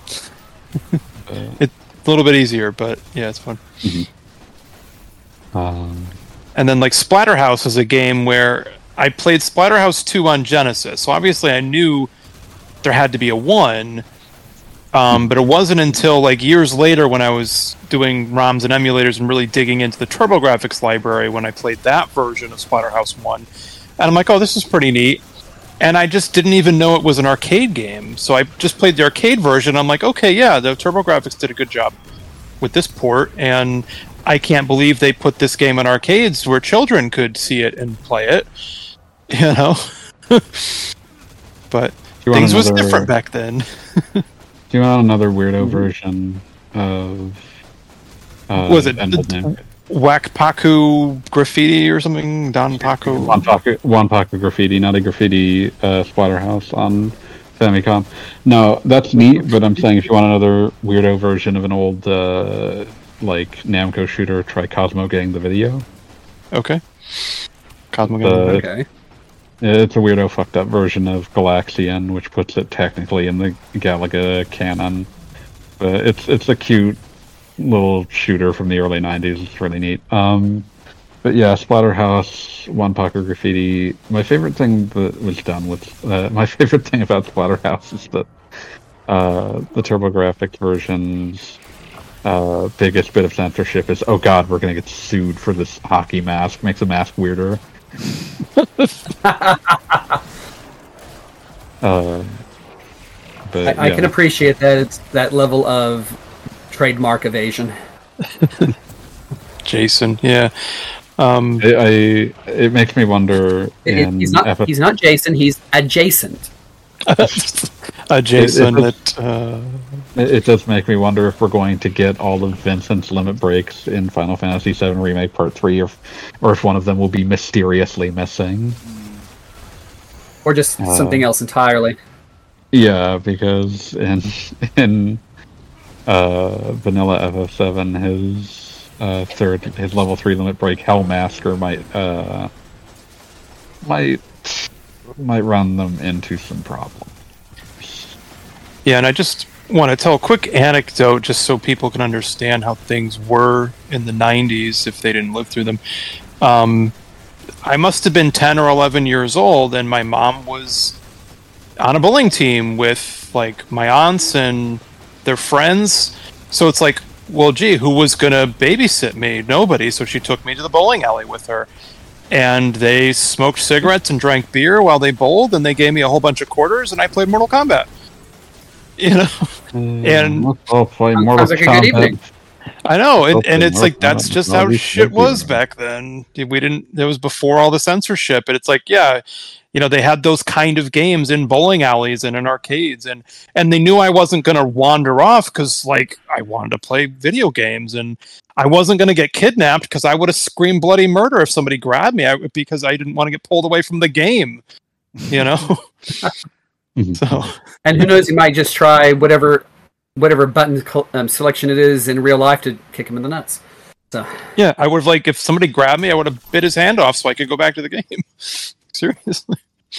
Uh, it's a little bit easier, but yeah, it's fun. um, And then like Splatterhouse is a game where I played Splatterhouse two on Genesis, so obviously I knew there had to be a one. Um, but it wasn't until like years later when I was doing ROMs and emulators and really digging into the TurboGrafx library when I played that version of Splatterhouse one. And I'm like, oh, this is pretty neat. And I just didn't even know it was an arcade game. So I just played the arcade version. I'm like, okay, yeah, the TurboGrafx did a good job with this port. And I can't believe they put this game in arcades where children could see it and play it. You know? But do you want things was another- different back then. Do you want another weirdo version of? Uh, Was it Endless Name? Whack Paku Graffiti or something? Don Paku? Wanpaku, Wanpaku Graffiti, not a graffiti uh, Splatterhouse on Famicom. No, that's neat, but I'm saying if you want another weirdo version of an old uh, like Namco shooter, try Cosmo Gang the video. Okay. Cosmo Game. Uh, Okay. It's a weirdo, fucked up version of Galaxian, which puts it technically in the Galaga canon. But it's it's a cute little shooter from the early nineties. It's really neat. Um, but yeah, Splatterhouse, Wanpaku Graffiti. My favorite thing that was done with uh, my favorite thing about Splatterhouse is that uh, the TurboGrafx version's uh, biggest bit of censorship is, oh god, we're gonna get sued for this hockey mask. Makes the mask weirder. uh, but I, I yeah. can appreciate that it's that level of trademark evasion. Jason, yeah. Um, I, I it makes me wonder. It- it- in he's not epi- he's not Jason, he's adjacent. a Jason It- it- that. Uh, It, it does make me wonder if we're going to get all of Vincent's limit breaks in Final Fantasy seven Remake Part three, or, or if one of them will be mysteriously missing. Or just Uh, something else entirely. Yeah, because in in uh, Vanilla F F seven, his uh, third, his level three limit break, Hellmasker, might uh, might might run them into some problems. yeah, and I just want to tell a quick anecdote just so people can understand how things were in the nineties if they didn't live through them. Um, I must have been ten or eleven years old, and my mom was on a bowling team with like my aunts and their friends. So it's like, well, gee, who was going to babysit me? Nobody. So she took me to the bowling alley with her. And they smoked cigarettes and drank beer while they bowled, and they gave me a whole bunch of quarters, and I played Mortal Kombat. You know, Uh, And- let's all play Mortal Sounds like a good Kombat. evening. I know, and, and Okay, it's like Mortal that's Kombat just is how obviously shit was good. back then. We didn't. It was before all the censorship, and it's like, yeah, you know, they had those kind of games in bowling alleys and in arcades, and and they knew I wasn't going to wander off because like I wanted to play video games, and I wasn't going to get kidnapped because I would have screamed bloody murder if somebody grabbed me I, because I didn't want to get pulled away from the game. You know, Mhm. so And who knows, you might just try whatever whatever button col- um, selection it is in real life to kick him in the nuts. So yeah, I would have like if somebody grabbed me, I would have bit his hand off so I could go back to the game. Seriously.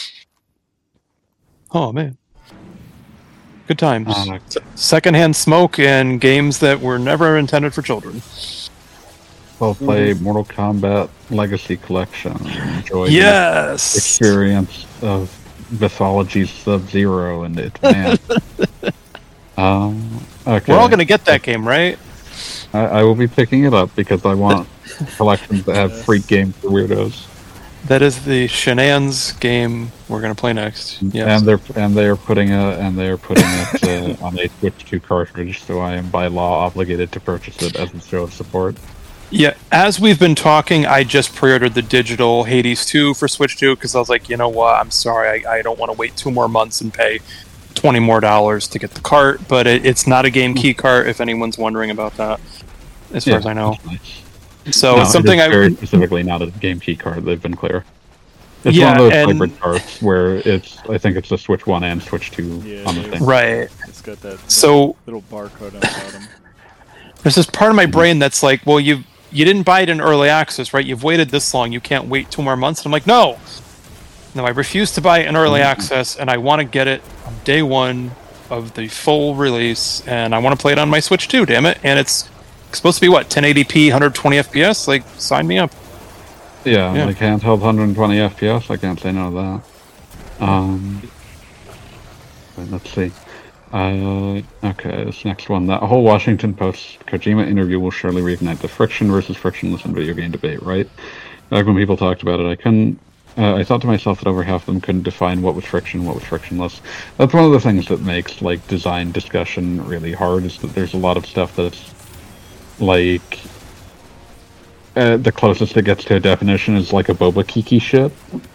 Oh man, good times. Uh, S- Secondhand smoke and games that were never intended for children. We'll play Mortal Kombat Legacy Collection. Enjoy Yes. the experience of Mythology Sub-Zero and its man. um, okay. We're all gonna get that game, right? I, I will be picking it up because I want collections that have free games for weirdos. That is the Shenan's game we're gonna play next. Yes. And they're and they are putting a and they are putting it uh, on a Switch two cartridge, so I am by law obligated to purchase it as a show of support. Yeah, as we've been talking, I just pre-ordered the digital Hades two for Switch two because I was like, you know what, I'm sorry, I, I don't want to wait two more months and pay twenty more dollars to get the cart, but it, it's not a game key cart if anyone's wondering about that, as far Yeah, as I know. that's nice. So No, it's something it is I very specifically not a game key card. They've been clear. It's Yeah, one of those and- hybrid cards where it's. I think it's the Switch One and Switch Two Yeah, on the it thing. is. right. It's got that So little barcode on the bottom. there's this part of my brain that's like, well, you you didn't buy it in early access, right? You've waited this long. You can't wait two more months. And I'm like, no, no, I refuse to buy it in early access, and I want to get it on day one of the full release, and I want to play it on my Switch too. Damn it! And it's supposed to be what ten eighty p, one hundred twenty F P S. Like, sign me up. Yeah, Yeah. like handheld one hundred twenty F P S. I can't say no to that. Um, wait, let's see. Uh, okay, this next one. That whole Washington Post Kojima interview will surely reignite the friction versus frictionless in video game debate, right? Back when people talked about it, I couldn't. Uh, I thought to myself that over half of them couldn't define what was friction, what was frictionless. That's one of the things that makes like design discussion really hard. Is that there's a lot of stuff that's like uh, the closest it gets to a definition is like a Boba Kiki shit.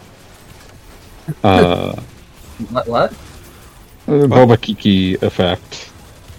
Uh, what? What? Uh, Boba Kiki effect.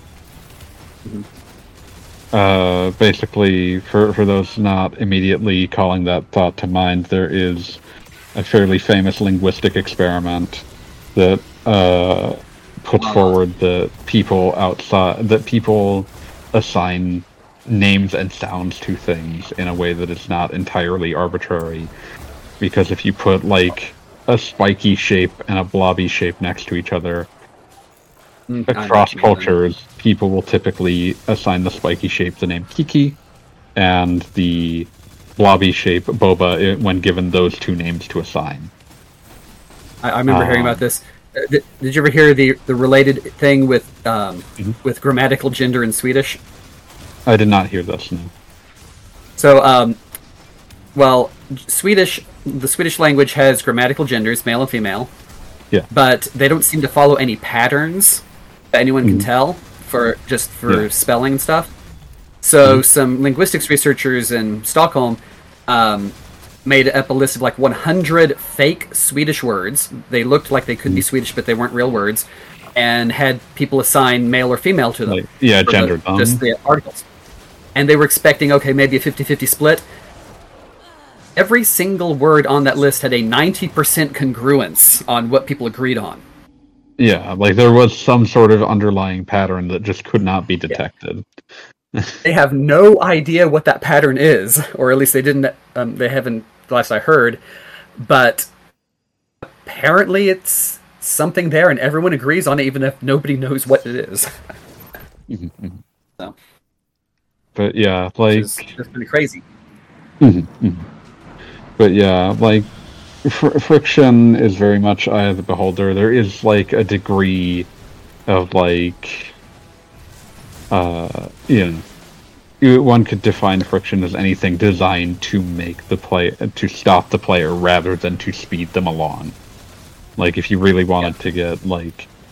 Uh, basically, for for those not immediately calling that thought to mind, there is a fairly famous linguistic experiment that uh, puts Wow. forward that people outside that people assign names and sounds to things in a way that is not entirely arbitrary. Because if you put like a spiky shape and a blobby shape next to each other, Mm, I know across what you mean. cultures, people will typically assign the spiky shape the name Kiki, and the blobby shape Boba i- when given those two names to assign. I, I remember hearing Um, about this. Uh, Did, did you ever hear the the related thing with um, Mhm. with grammatical gender in Swedish? I did not hear this. No. So, um, well, Swedish, the Swedish language has grammatical genders, male and female. Yeah. But they don't seem to follow any patterns that anyone can Mhm. tell for just for Yeah. spelling and stuff. So, Mhm. some linguistics researchers in Stockholm um, made up a list of like one hundred fake Swedish words. They looked like they could be Swedish, but they weren't real words, and had people assign male or female to them. Like, yeah, for the- gender them. just the articles. And they were expecting, okay, maybe a fifty-fifty split. Every single word on that list had a ninety percent congruence on what people agreed on. Yeah, like there was some sort of underlying pattern that just could not be detected. They have no idea what that pattern is, or at least they didn't. Um, they haven't, the last I heard. But apparently, it's something there, and everyone agrees on it, even if nobody knows what it is. Mhm, mhm. So, But yeah, which like. is just pretty crazy. Mhm, mhm. But yeah, like fr- friction is very much eye of the beholder. There is like a degree of like, uh, you know, you- one could define friction as anything designed to make the play to stop the player rather than to speed them along. Like if you really wanted to get like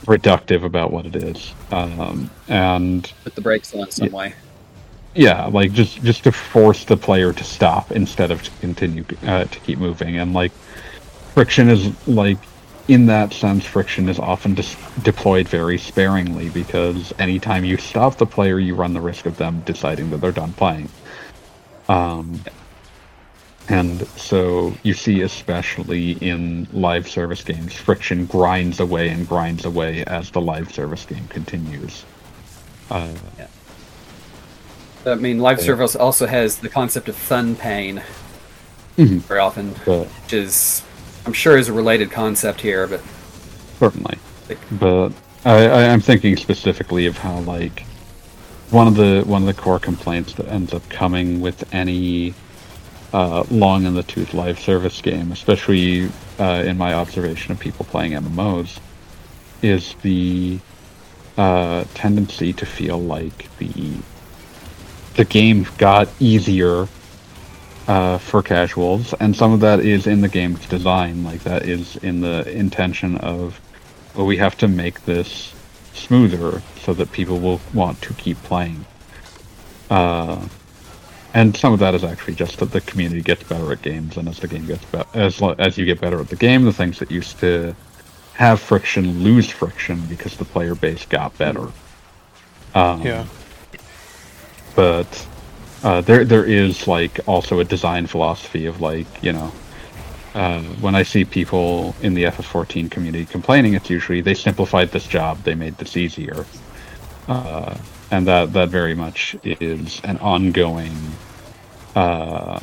reductive about what it is, um, and Put the brakes on some way. yeah, like just just to force the player to stop instead of to continue uh, to keep moving, and like friction is like in that sense, friction is often dis- deployed very sparingly because anytime you stop the player, you run the risk of them deciding that they're done playing. Um, and so you see, especially in live service games, friction grinds away and grinds away as the live service game continues. Uh, yeah. I mean, live yeah. service also has the concept of fun pain mm-hmm. very often, but, which is, I'm sure, is a related concept here, but certainly. Like, but I, I, I'm thinking specifically of how, like, one of the one of the core complaints that ends up coming with any uh, long in the tooth live service game, especially uh, in my observation of people playing M M Os, is the uh, tendency to feel like the the game got easier uh, for casuals, and some of that is in the game's design, like that is in the intention of, well, we have to make this smoother so that people will want to keep playing. Uh, and some of that is actually just that the community gets better at games, and as the game gets better, as as you get better at the game, the things that used to have friction lose friction because the player base got better. Um, yeah. But uh, there there is like also a design philosophy of like, you know, uh, when I see people in the F F fourteen community complaining, it's usually they simplified this job, they made this easier, uh, and that that very much is an ongoing. Uh,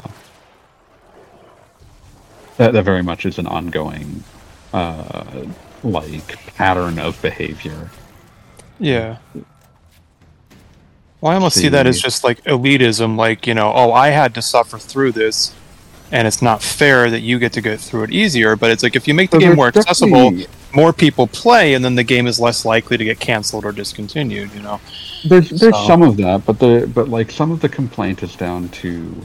that that very much is an ongoing, uh, like pattern of behavior. Yeah. Well, I almost see that as just like elitism, like, you know, oh, I had to suffer through this, and it's not fair that you get to go through it easier. But it's like if you make the so game more accessible, definitely... more people play, and then the game is less likely to get canceled or discontinued. You know, there's there's so. some of that, but the but like some of the complaint is down to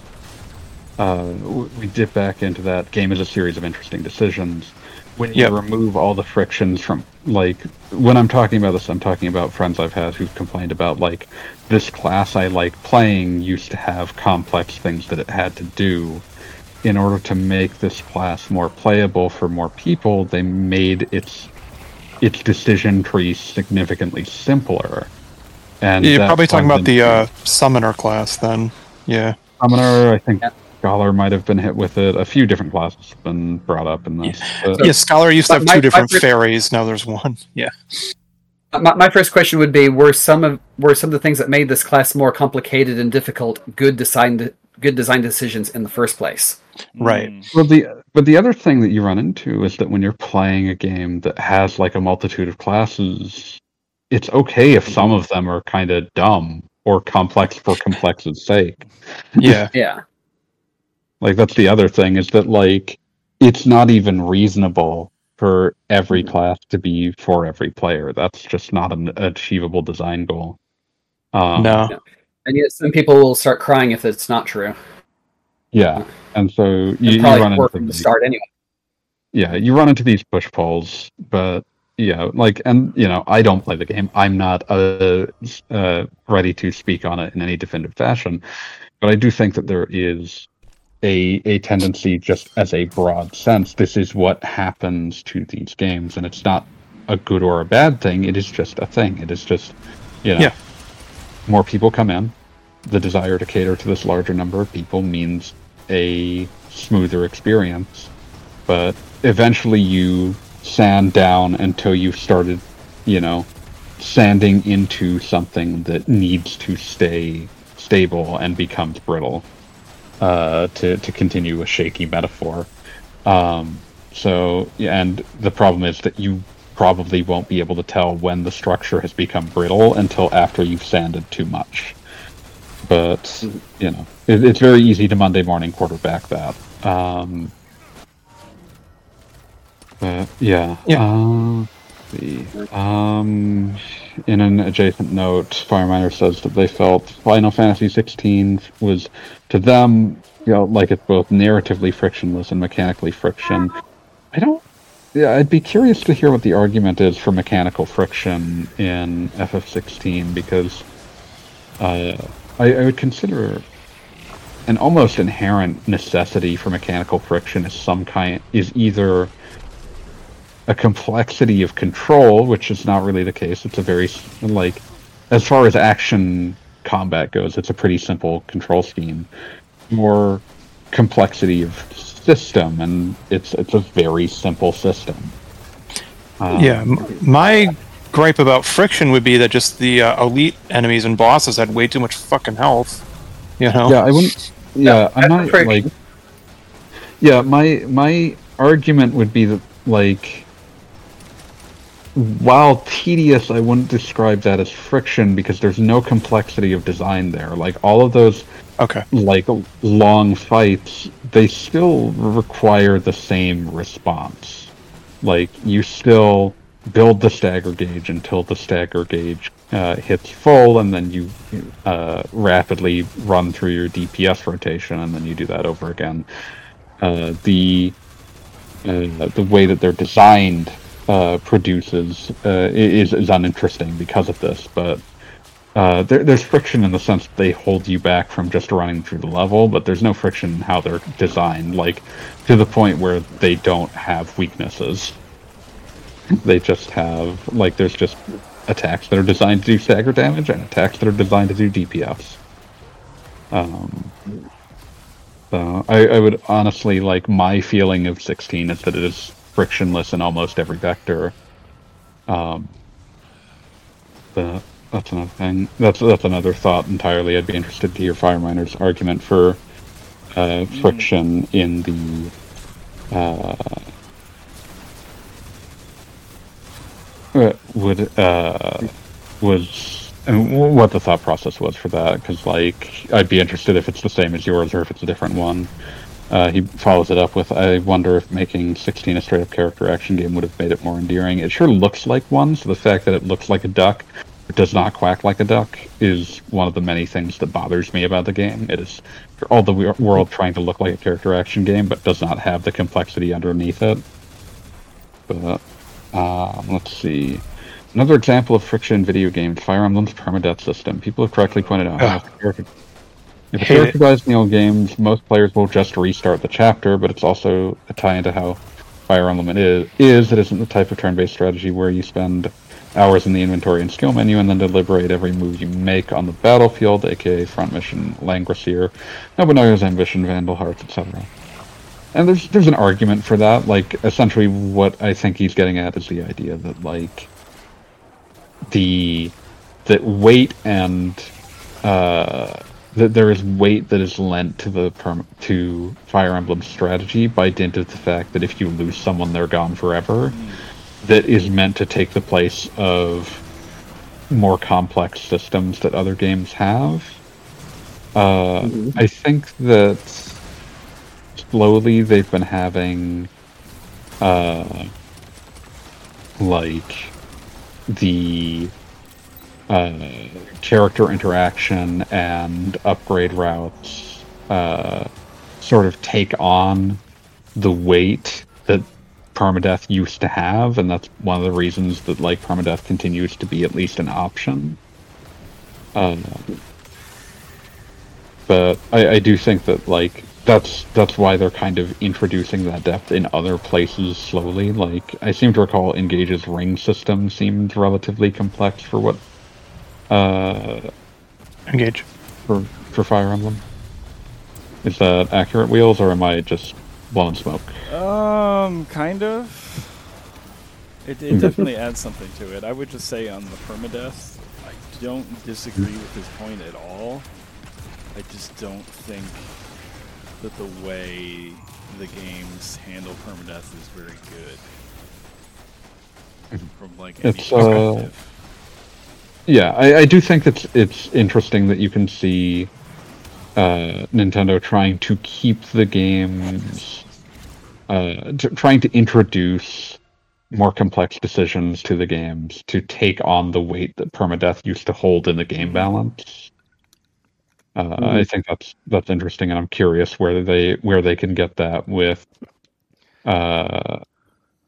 uh, we dip back into that game is a series of interesting decisions. When you yep. remove all the frictions from, like, when I'm talking about this, I'm talking about friends I've had who've complained about, like, this class I like playing used to have complex things that it had to do. In order to make this class more playable for more people, they made its its decision tree significantly simpler. And yeah, you're probably talking about the uh, into... Summoner class, then. Yeah. Summoner, I think... Yeah. Scholar might have been hit with it. A few different classes have been brought up in this. Yeah, but... yeah Scholar used to have my, two different my, fairies. Now there's one. Yeah. My, my first question would be: Were some of were some of the things that made this class more complicated and difficult good design good design decisions in the first place? Right. Well, the but the other thing that you run into is that when you're playing a game that has like a multitude of classes, it's okay if some of them are kind of dumb or complex for complex's sake. Yeah. Yeah. Like, that's the other thing, is that, like, it's not even reasonable for every mm-hmm. class to be for every player. That's just not an achievable design goal. Um, no. no. And yet some people will start crying if it's not true. Yeah, and so you, you probably run into from the start anyway. Yeah, you run into these push pulls, but, you know, like, and, you know, I don't play the game. I'm not uh, uh, ready to speak on it in any definitive fashion, but I do think that there is a a tendency, just as a broad sense, this is what happens to these games, and it's not a good or a bad thing, it is just a thing. It is just, you know, yeah. more people come in, the desire to cater to this larger number of people means a smoother experience, but eventually you sand down until you've started, you know, sanding into something that needs to stay stable and becomes brittle. Uh, to, to continue a shaky metaphor. Um, so, yeah, and the problem is that you probably won't be able to tell when the structure has become brittle until after you've sanded too much. But, you know, it, it's very easy to Monday morning quarterback that. Um, but, yeah. Yeah. Uh, see. Um, in an adjacent note, Fireminer says that they felt Final Fantasy sixteen was, to them, you know, like it's both narratively frictionless and mechanically friction. I don't. yeah, I'd be curious to hear what the argument is for mechanical friction in F F sixteen, because uh, I, I would consider an almost inherent necessity for mechanical friction is some kind is either a complexity of control, which is not really the case. It's a very like, as far as action combat goes, it's a pretty simple control scheme. More complexity of system, and it's it's a very simple system. Um, yeah, m- my gripe about friction would be that just the uh, elite enemies and bosses had way too much fucking health. You know? Yeah, I wouldn't. Yeah, Yeah, I'm not friction. like. Yeah, my my argument would be that like, while tedious, I wouldn't describe that as friction because there's no complexity of design there. Like all of those Okay. like long fights, they still require the same response. Like you still build the stagger gauge until the stagger gauge uh, hits full, and then you uh, rapidly run through your D P S rotation, and then you do that over again. Uh, the uh, the way that they're designed uh, produces uh, is is uninteresting because of this, but. Uh, there, there's friction in the sense that they hold you back from just running through the level, but there's no friction in how they're designed, like, to the point where they don't have weaknesses. They just have, like, there's just attacks that are designed to do stagger damage and attacks that are designed to do D P S. Um, so I, I would honestly, like, my feeling of sixteen is that it is frictionless in almost every vector. Um, but... That's another thing. That's that's another thought entirely. I'd be interested to hear Fireminer's argument for uh, friction in the uh, would uh, was and what the thought process was for that. Because like I'd be interested if it's the same as yours or if it's a different one. Uh, he follows it up with, I wonder if making sixteen a straight-up character action game would have made it more endearing. It sure looks like one, so the fact that it looks like a duck does not quack like a duck is one of the many things that bothers me about the game. It is all the world trying to look like a character action game, but does not have the complexity underneath it. But uh, let's see. Another example of friction in video games: Fire Emblem's permadeath system. People have correctly pointed out how if a character, if a character dies in the old games, most players will just restart the chapter. But it's also a tie into how Fire Emblem is. Is it isn't the type of turn-based strategy where you spend hours in the inventory and skill menu and then deliberate every move you make on the battlefield, aka front mission Langrisser, Nobunaga's Ambition, Vandal Hearts, et cetera. And there's there's an argument for that. Like essentially, what I think he's getting at is the idea that like the that weight and uh, that there is weight that is lent to the perm- to Fire Emblem strategy by dint of the fact that if you lose someone, they're gone forever. That is meant to take the place of more complex systems that other games have. Uh, mm-hmm. I think that slowly they've been having, uh, like, the uh, character interaction and upgrade routes uh, sort of take on the weight that permadeath used to have, and that's one of the reasons that like permadeath continues to be at least an option. Um, but I, I do think that like that's that's why they're kind of introducing that depth in other places slowly. Like I seem to recall Engage's ring system seemed relatively complex for what uh, Engage for for Fire Emblem. Is that accurate, Wheels, or am I just blowing smoke? Um, kind of. It, it definitely adds something to it. I would just say on the permadeath, I don't disagree with his point at all. I just don't think that the way the games handle permadeath is very good. From like any it's, perspective. Uh, yeah, I, I do think it's it's interesting that you can see uh, Nintendo trying to keep the games, uh, t- trying to introduce more complex decisions to the games to take on the weight that permadeath used to hold in the game balance. Uh, mm-hmm. I think that's that's interesting, and I'm curious where they where they can get that with uh,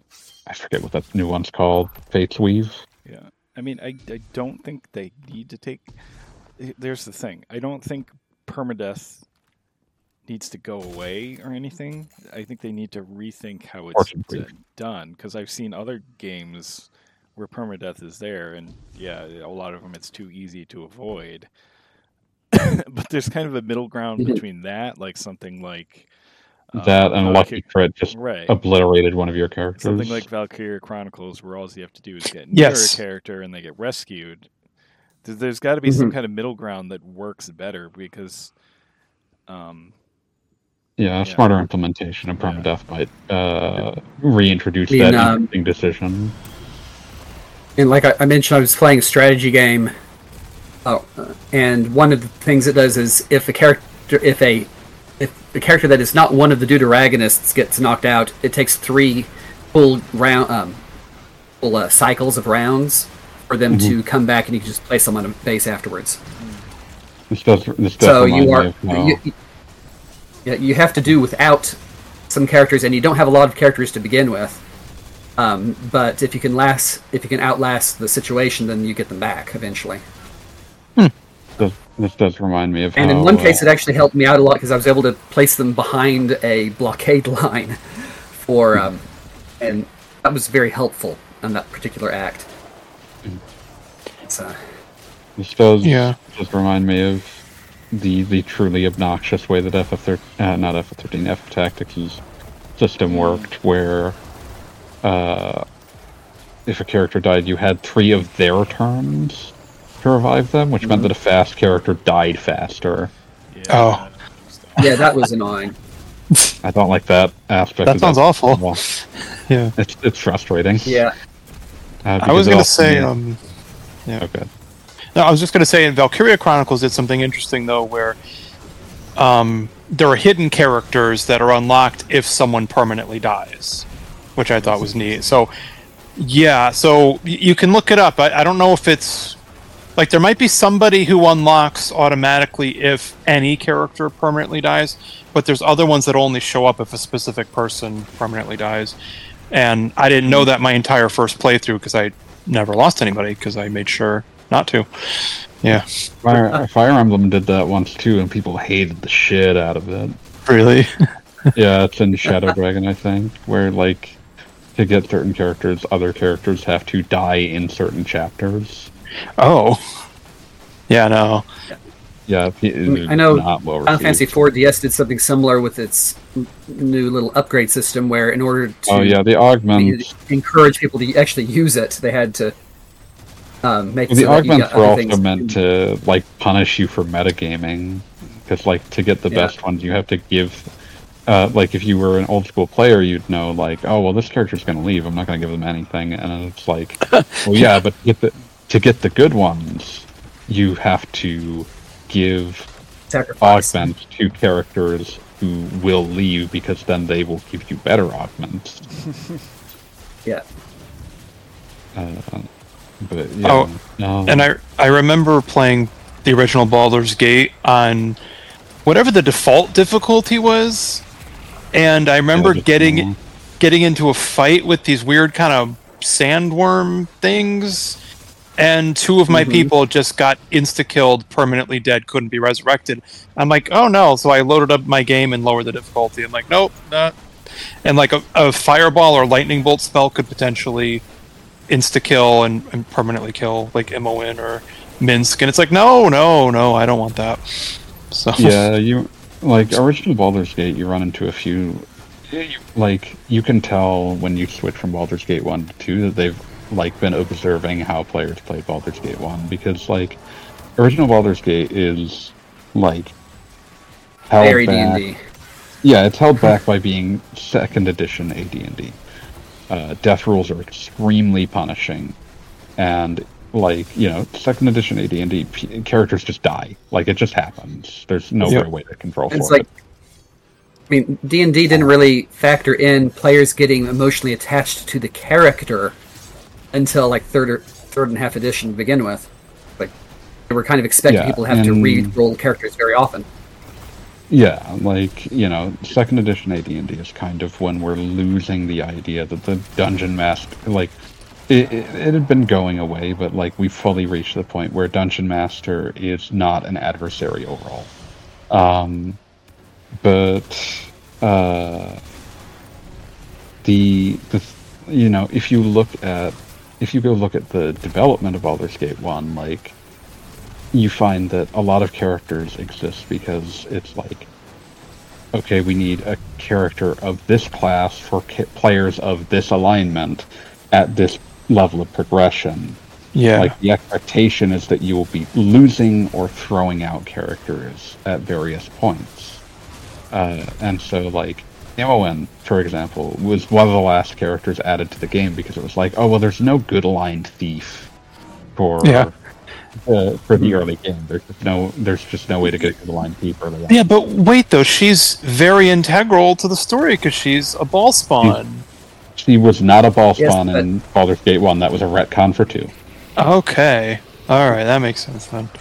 I forget what that new one's called. Fate's Weave. Yeah. I mean, I, I don't think they need to take... There's the thing. I don't think permadeath needs to go away or anything. I think they need to rethink how it's d- done, because I've seen other games where permadeath is there, and yeah, a lot of them it's too easy to avoid. But there's kind of a middle ground between that, like something like... Um, that and Lucky Crit just right. obliterated one of your characters. Something like Valkyria Chronicles, where all you have to do is get near yes. a character and they get rescued. There's got to be mm-hmm. some kind of middle ground that works better, because... Um, yeah, a yeah. smarter implementation of permadeath yeah. might uh, reintroduce in, that um, interesting decision. And like I, I mentioned, I was playing a strategy game, oh, uh, and one of the things it does is if a character, if a if the character that is not one of the deuteragonists gets knocked out, it takes three full round, um, full uh, cycles of rounds for them mm-hmm. to come back, and you can just place them on a base afterwards. This does. This does so you are. You, you, yeah, you have to do without some characters, and you don't have a lot of characters to begin with. Um, but if you can last, if you can outlast the situation, then you get them back eventually. Hmm. This, this does remind me of. And how, in one case, uh, it actually helped me out a lot because I was able to place them behind a blockade line, for, um, and that was very helpful on that particular act. So, this does yeah. just remind me of the the truly obnoxious way that F F thirteen, uh, not F F thirteen, F F Tactics' system worked, where uh, if a character died, you had three of their turns to revive them, which mm-hmm. meant that a fast character died faster. Yeah. Oh. Yeah, that was annoying. I don't like that aspect. That of sounds that. awful. Well, yeah. It's it's frustrating. Yeah. Uh, I was going to say... um, yeah. Okay. No, I was just going to say, in Valkyria Chronicles did something interesting, though, where um, there are hidden characters that are unlocked if someone permanently dies, which I thought was neat. So, yeah, so y- you can look it up. I, I don't know if it's... Like, there might be somebody who unlocks automatically if any character permanently dies, but there's other ones that only show up if a specific person permanently dies. And I didn't know that my entire first playthrough, because I never lost anybody, because I made sure not to. Yeah. Fire, Fire Emblem did that once too, and people hated the shit out of it. Really? Yeah, it's in Shadow Dragon, I think, where, like, to get certain characters, other characters have to die in certain chapters. Oh. Yeah, no. Yeah, I know Final Fantasy four D S did something similar with its new little upgrade system, where in order to oh, yeah, the augments... encourage people to actually use it, they had to um, make well, it the so augments were also things. meant to, like, punish you for metagaming, because, like, to get the yeah. best ones, you have to give... Uh, like, if you were an old school player, you'd know, like, oh, well, this character's going to leave, I'm not going to give them anything, and it's like, well, yeah, but to get the, to get the good ones, you have to give Sacrifice. augments to characters who will leave, because then they will give you better augments. Yeah. Uh, but yeah. Oh, no. and I I remember playing the original Baldur's Gate on whatever the default difficulty was, and I remember yeah, getting cool. getting into a fight with these weird kind of sandworm things. And two of my mm-hmm. people just got insta-killed, permanently dead, couldn't be resurrected. I'm like, oh no. So I loaded up my game and lowered the difficulty. I'm like, nope, not. And like a, a fireball or lightning bolt spell could potentially insta-kill and, and permanently kill, like M O N or Minsk. And it's like, no, no, no, I don't want that. So yeah, you like original Baldur's Gate, you run into a few. Like, you can tell when you switch from Baldur's Gate one to two that they've like been observing how players played Baldur's Gate one, because like original Baldur's Gate is like held very back. D and D. Yeah, it's held back by being second edition A D and D. Uh, death rules are extremely punishing, and like, you know, second edition A D and D p- characters just die. Like, it just happens. There's no yep. way to control it's for like, it. I mean, D and D didn't really factor in players getting emotionally attached to the character until like third or third and half edition to begin with. Like, they were kind of expecting yeah, people to have to re-roll characters very often. Yeah, like, you know, second edition A D and D is kind of when we're losing the idea that the Dungeon Master, like, it, it, it had been going away, but, like, we fully reached the point where Dungeon Master is not an adversary overall. Um, but, uh, the, the, you know, if you look at, if you go look at the development of Baldur's Gate one, like, you find that a lot of characters exist because it's like, okay, we need a character of this class for ca- players of this alignment at this level of progression. Yeah. Like, the expectation is that you will be losing or throwing out characters at various points. Uh, and so, like, Imoen, for example, was one of the last characters added to the game because it was like, oh, well, there's no good aligned thief for... Yeah. Uh, for the early game, there's just no, there's just no way to get to the line thief early on. Yeah, but wait though, she's very integral to the story because she's a ball spawn. She was not a ball Yes, spawn but- in Baldur's Gate one. That was a retcon for two. Okay, all right, that makes sense then.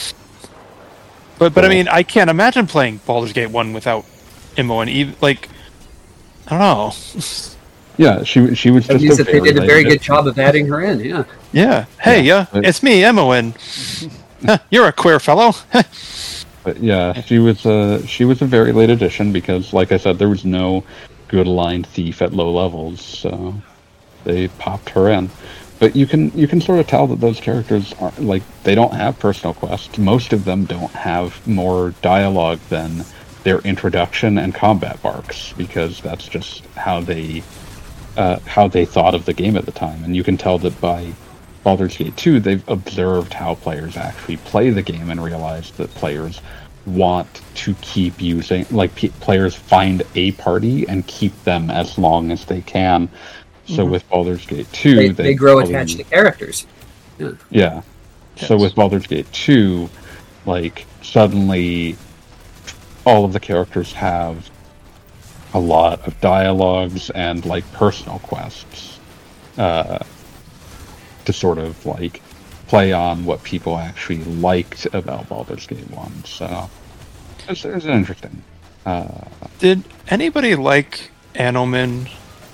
But but I mean, I can't imagine playing Baldur's Gate one without Imoen. Even like, I don't know. Yeah, she she was That just means a that they did a very very late good job of adding her in. Yeah. Yeah. Hey, yeah, but- it's me, Imoen. You're a queer fellow. But yeah, she was a she was a very late addition because, like I said, there was no good aligned thief at low levels, so they popped her in. But you can you can sort of tell that those characters are like they don't have personal quests. Most of them don't have more dialogue than their introduction and combat barks because that's just how they uh, how they thought of the game at the time. And you can tell that by Baldur's Gate two, they've observed how players actually play the game and realized that players want to keep using, like, p- players find a party and keep them as long as they can. So with Baldur's Gate two, They, they grow fully- attached to characters. Yeah. Yeah. So with Baldur's Gate two, like, suddenly all of the characters have a lot of dialogues and, like, personal quests uh, to sort of, like, play on what people actually liked about Baldur's Gate one. So it's, it's interesting. Uh, Did anybody like Anomen?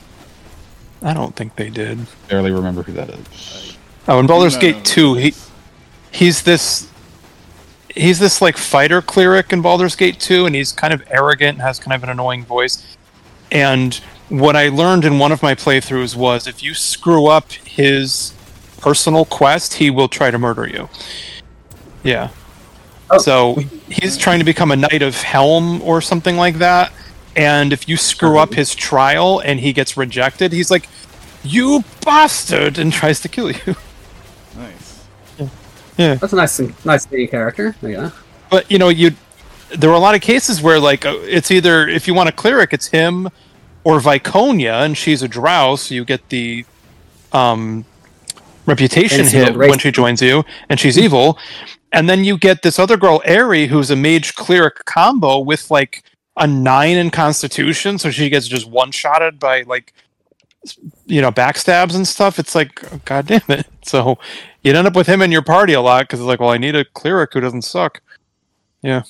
I don't think they did. barely remember who that is. Oh, in Baldur's No, Gate no, two, no. he he's this he's this like fighter cleric in Baldur's Gate two, and he's kind of arrogant and has kind of an annoying voice. And what I learned in one of my playthroughs was if you screw up his personal quest, he will try to murder you. Yeah. Oh. So he's trying to become a Knight of Helm or something like that. And if you screw up his trial and he gets rejected, he's like, "You bastard!" and tries to kill you. Nice. That's a nice, nice new character. Yeah. But you know, you there were a lot of cases where like uh, it's either if you want a cleric, it's him or Viconia, and she's a drow, so you get the um, reputation Fancy hit old race. when she joins you, and she's evil. And then you get this other girl, Aerie, who's a mage cleric combo with like a nine in Constitution, so she gets just one shotted by like you know backstabs and stuff. It's like, oh, god damn it! So you'd end up with him in your party a lot because it's like, well, I need a cleric who doesn't suck. Yeah.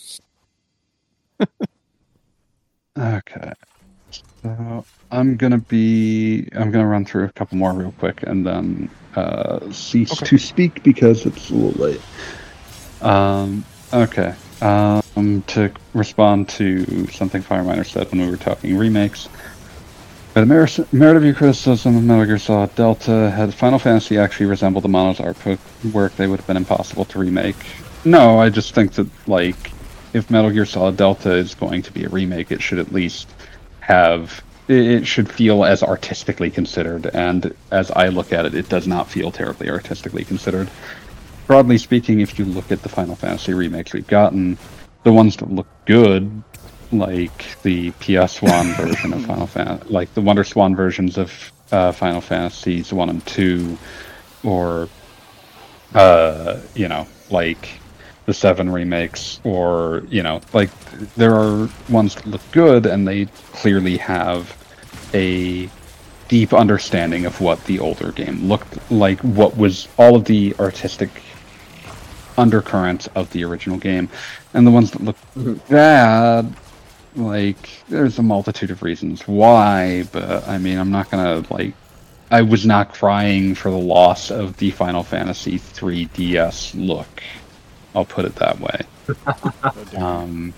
Okay. So I'm gonna be I'm gonna run through a couple more real quick and then uh, cease Okay. to speak because it's a little late. Um. Okay. Um. To respond to something Fireminer said when we were talking remakes. But a merit, merit of your criticism of Metal Gear Solid Delta, had Final Fantasy actually resembled the Mono's artwork, they would have been impossible to remake. No, I just think that, like, if Metal Gear Solid Delta is going to be a remake, it should at least have... It should feel as artistically considered, and as I look at it, it does not feel terribly artistically considered. Broadly speaking, if you look at the Final Fantasy remakes we've gotten, the ones that look good, like the P S one version of Final Fantasy, like the Wonder Swan versions of uh, Final Fantasies one and two, or, uh, you know, like the seven remakes, or, you know, like, there are ones that look good, and they clearly have a deep understanding of what the older game looked like, what was all of the artistic undercurrents of the original game, and the ones that look Mm-hmm. bad, like there's a multitude of reasons why. But I mean, I'm not gonna like. I was not crying for the loss of the Final Fantasy three D S look. I'll put it that way. um,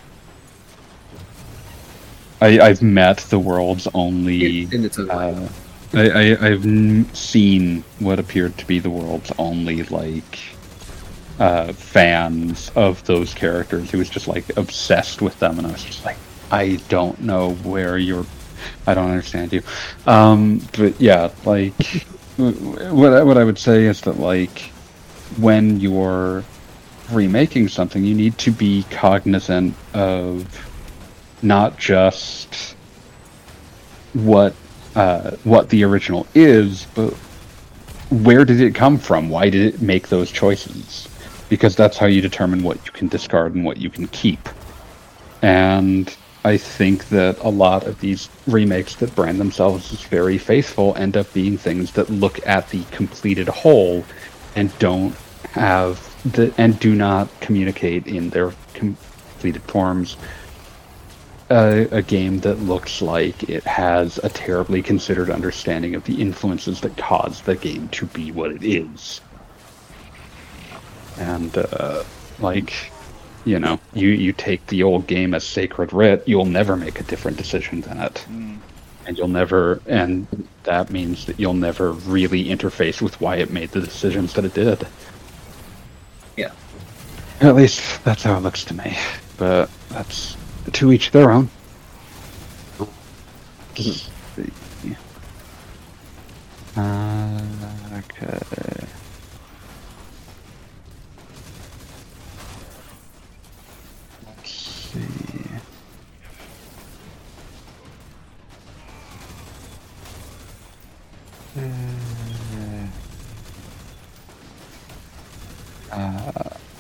I, I've met the world's only. In, in its own way. Uh, I, I, I've n- seen what appeared to be the world's only like uh, fans of those characters who was just like obsessed with them, and I was just like, I don't know where you're. I don't understand you. Um, but yeah, like what I, what I would say is that like when you're remaking something, you need to be cognizant of not just what uh, what the original is, but where did it come from? Why did it make those choices? Because that's how you determine what you can discard and what you can keep. And I think that a lot of these remakes that brand themselves as very faithful end up being things that look at the completed whole and don't have the and do not communicate in their completed forms a, a game that looks like it has a terribly considered understanding of the influences that cause the game to be what it is. And uh, like. You know, you, you take the old game as sacred writ, you'll never make a different decision than it. Mm. And you'll never, and that means that you'll never really interface with why it made the decisions that it did. Yeah. At least, that's how it looks to me. But that's to each their own. Uh, okay. See. Uh,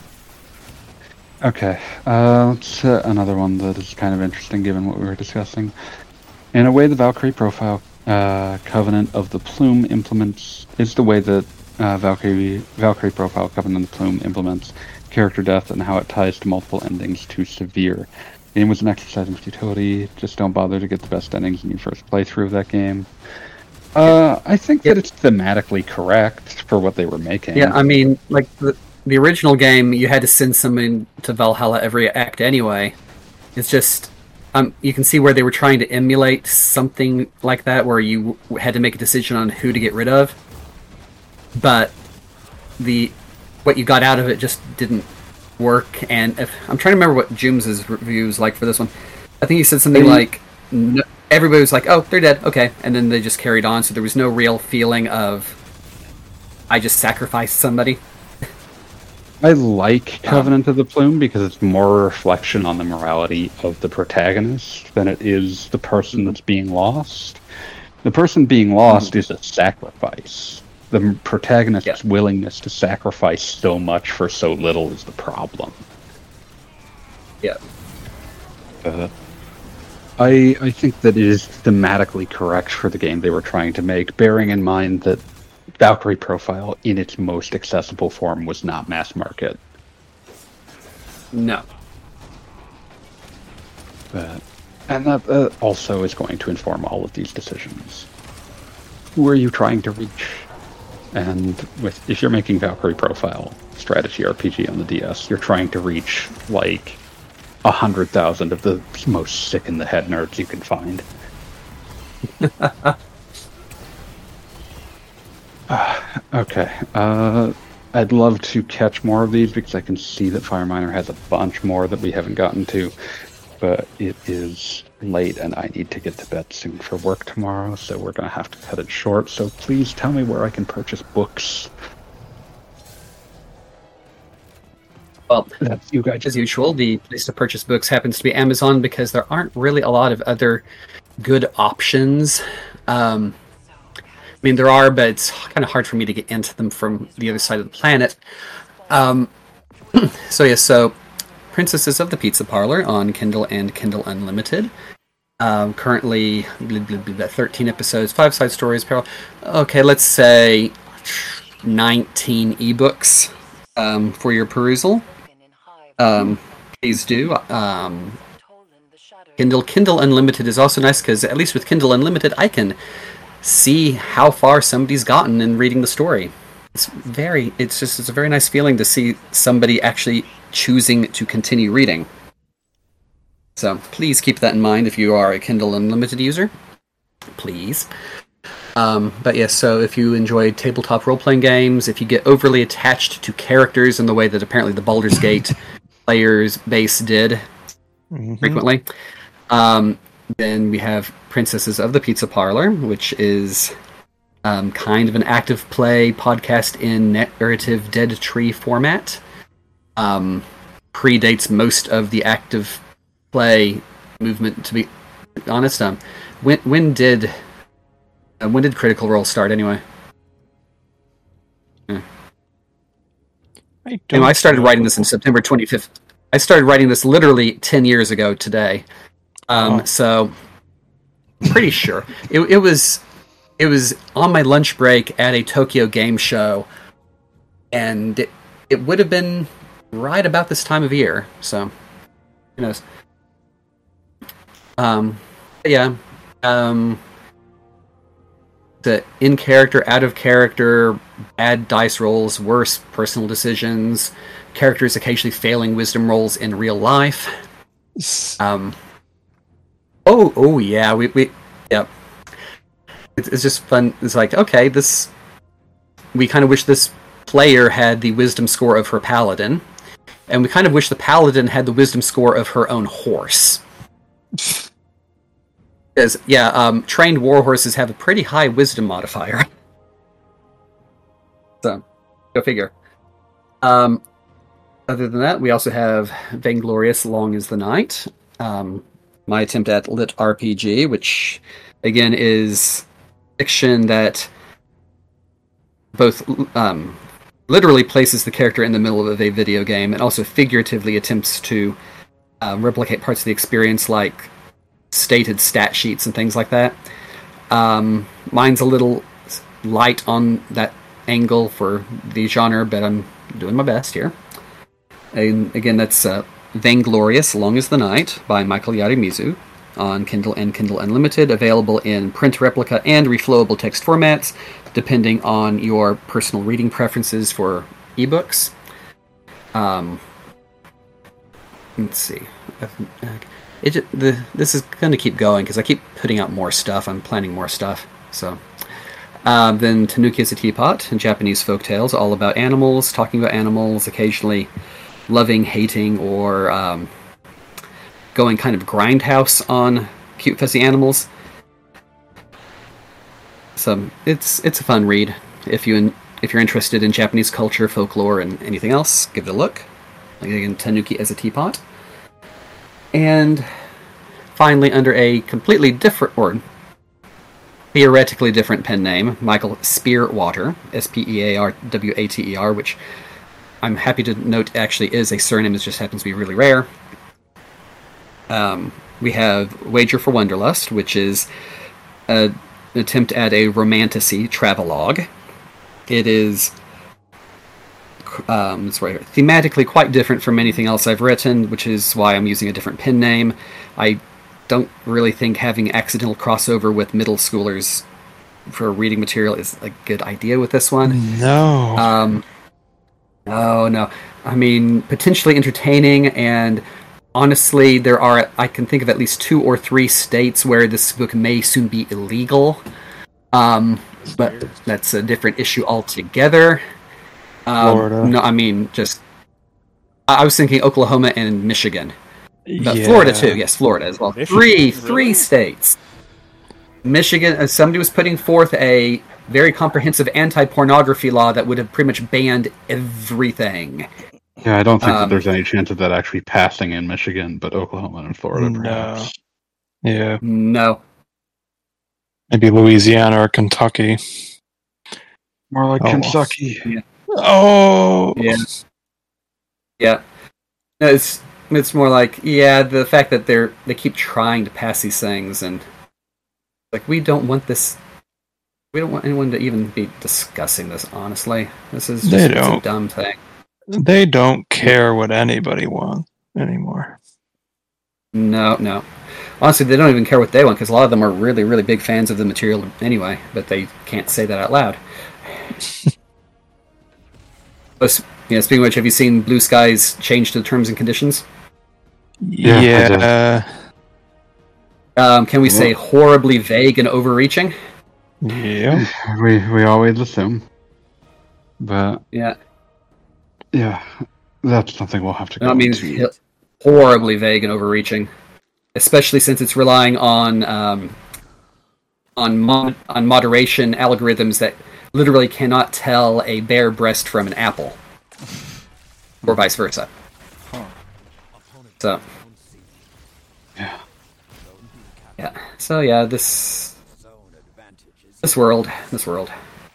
okay, uh, let's uh, another one that is kind of interesting given what we were discussing. In a way, the Valkyrie profile uh, Covenant of the Plume implements is the way that uh, Valkyrie Valkyrie profile Covenant of the Plume implements character death and how it ties to multiple endings to severe. The game was an exercise in futility. Just don't bother to get the best endings in your first playthrough of that game. Uh, I think Yep. that it's thematically correct for what they were making. Yeah, I mean, like the the original game, you had to send someone to Valhalla every act anyway. It's just, um, you can see where they were trying to emulate something like that, where you had to make a decision on who to get rid of. But the what you got out of it just didn't work. And if, I'm trying to remember what Jooms' review was like for this one. I think he said something Mhm. like, no, everybody was like, oh, they're dead, okay. And then they just carried on, so there was no real feeling of, I just sacrificed somebody. I like Covenant of the Plume because it's more a reflection on the morality of the protagonist than it is the person that's being lost. The person being lost is a sacrifice. The protagonist's Yeah. willingness to sacrifice so much for so little is the problem. Yeah. Uh, I I think that it is thematically correct for the game they were trying to make, bearing in mind that Valkyrie Profile in its most accessible form was not mass market. No. But, and that uh, also is going to inform all of these decisions. Who are you trying to reach? And with if you're making Valkyrie Profile strategy R P G on the D S, you're trying to reach like a hundred thousand of the most sick in the head nerds you can find. uh, okay. Uh, I'd love to catch more of these because I can see that Fireminer has a bunch more that we haven't gotten to. But it is late and I need to get to bed soon for work tomorrow, so we're going to have to cut it short. So please tell me where I can purchase books. Well, That's you guys. as usual, the place to purchase books happens to be Amazon because there aren't really a lot of other good options. Um, I mean, there are, but it's kind of hard for me to get into them from the other side of the planet. Um, so, yeah, so Princesses of the Pizza Parlor on Kindle and Kindle Unlimited. Um, currently, blah, blah, blah, blah, thirteen episodes, five side stories. Parallel. Okay, let's say nineteen ebooks. um, for your perusal. Um, please do. Um, Kindle Kindle Unlimited is also nice because at least with Kindle Unlimited, I can see how far somebody's gotten in reading the story. It's very, it's just, it's a very nice feeling to see somebody actually choosing to continue reading. So please keep that in mind if you are a Kindle Unlimited user. Please. Um, but yes, so if you enjoy tabletop role-playing games, if you get overly attached to characters in the way that apparently the Baldur's Gate players base did mm-hmm. frequently, um, then we have Princesses of the Pizza Parlor, which is um, kind of an active play podcast in narrative Dead Tree format. Um, predates most of the active play movement, to be honest. Um, when when did uh, when did Critical Role start anyway? Yeah. I, don't you know, I started know. writing this in September twenty-fifth. I started writing this literally ten years ago today. Um, oh. So, pretty sure it, it was it was on my lunch break at a Tokyo Game Show, and it, it would have been right about this time of year. So, who knows? Um, yeah. Um, the in character, out of character, bad dice rolls, worse personal decisions, characters occasionally failing wisdom rolls in real life. Um. Oh, oh yeah, we, we, yep. It's, it's just fun. It's like, okay, this, we kind of wish this player had the wisdom score of her paladin, and we kind of wish the paladin had the wisdom score of her own horse. Because, yeah, um, trained war horses have a pretty high wisdom modifier. So, go figure. Um, other than that, we also have Vainglorious Long is the Night. Um, my attempt at lit R P G, which, again, is fiction that both um, literally places the character in the middle of a video game and also figuratively attempts to uh, replicate parts of the experience, like stated stat sheets and things like that. Um, mine's a little light on that angle for the genre, but I'm doing my best here. And again, that's uh, Vainglorious Long is the Night by Michael Yarimizu on Kindle and Kindle Unlimited, available in print replica and reflowable text formats, depending on your personal reading preferences for ebooks. Um, let's see. It just, the this is going to keep going because I keep putting out more stuff. I'm planning more stuff. So, um, then Tanuki is a Teapot, Japanese folk tales, all about animals, talking about animals, occasionally loving, hating, or um, going kind of grindhouse on cute, fuzzy animals. So it's it's a fun read if you in, if you're interested in Japanese culture, folklore, and anything else. Give it a look. Again, Tanuki as a Teapot. And finally, under a completely different, or theoretically different pen name, Michael Spearwater, S P E A R W A T E R, which I'm happy to note actually is a surname, it just happens to be really rare. Um, we have Wager for Wonderlust, which is a, an attempt at a romantasy travelogue. It is Um, it's right, thematically quite different from anything else I've written, which is why I'm using a different pen name. I don't really think having accidental crossover with middle schoolers for reading material is a good idea with this one. No. Um, no, no. I mean, potentially entertaining, and honestly, there are, I can think of at least two or three states where this book may soon be illegal. Um, but that's a different issue altogether. Um, Florida. No, I mean, just... I was thinking Oklahoma and Michigan. But yeah. Florida, too. Yes, Florida as well. Michigan, three, really? three states. Michigan, uh, somebody was putting forth a very comprehensive anti-pornography law that would have pretty much banned everything. Yeah, I don't think um, that there's any chance of that actually passing in Michigan, but Oklahoma and Florida, no. perhaps. Yeah. No. Maybe Louisiana or Kentucky. More like oh. Kentucky. Yeah. Oh! Yeah. Yeah. No, it's it's more like, yeah, the fact that they're they keep trying to pass these things, and like, we don't want this, we don't want anyone to even be discussing this, honestly. This is just it's a dumb thing. They don't care what anybody wants anymore. No, no. Honestly, they don't even care what they want, because a lot of them are really, really big fans of the material anyway, but they can't say that out loud. But, you know, speaking of which, have you seen Blue Sky's change to the terms and conditions? Yeah. Yeah, Um, can we say horribly vague and overreaching? Yeah. We we always assume, but Yeah. yeah, that's something we'll have to go That means into. hi- horribly vague and overreaching, especially since it's relying on um, on mon- on moderation algorithms that literally cannot tell a bare breast from an apple, or vice versa. Huh. So Yeah. yeah, so yeah, this this world, this world.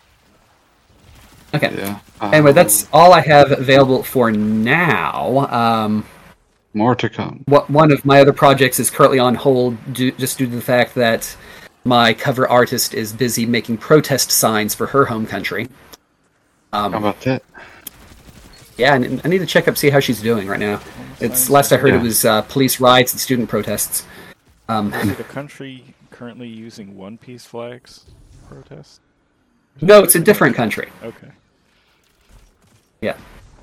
Okay. Yeah. Anyway, Um, that's all I have available for now. Um, more to come. what one of my other projects is currently on hold, due, just due to the fact that my cover artist is busy making protest signs for her home country. Um, How about that? yeah, and I need to check up, see how she's doing right now. It's last I heard Yeah. it was uh, police riots and student protests. Um, Is it a country currently using One Piece flags to protest? no, it's a different country. Okay. Yeah.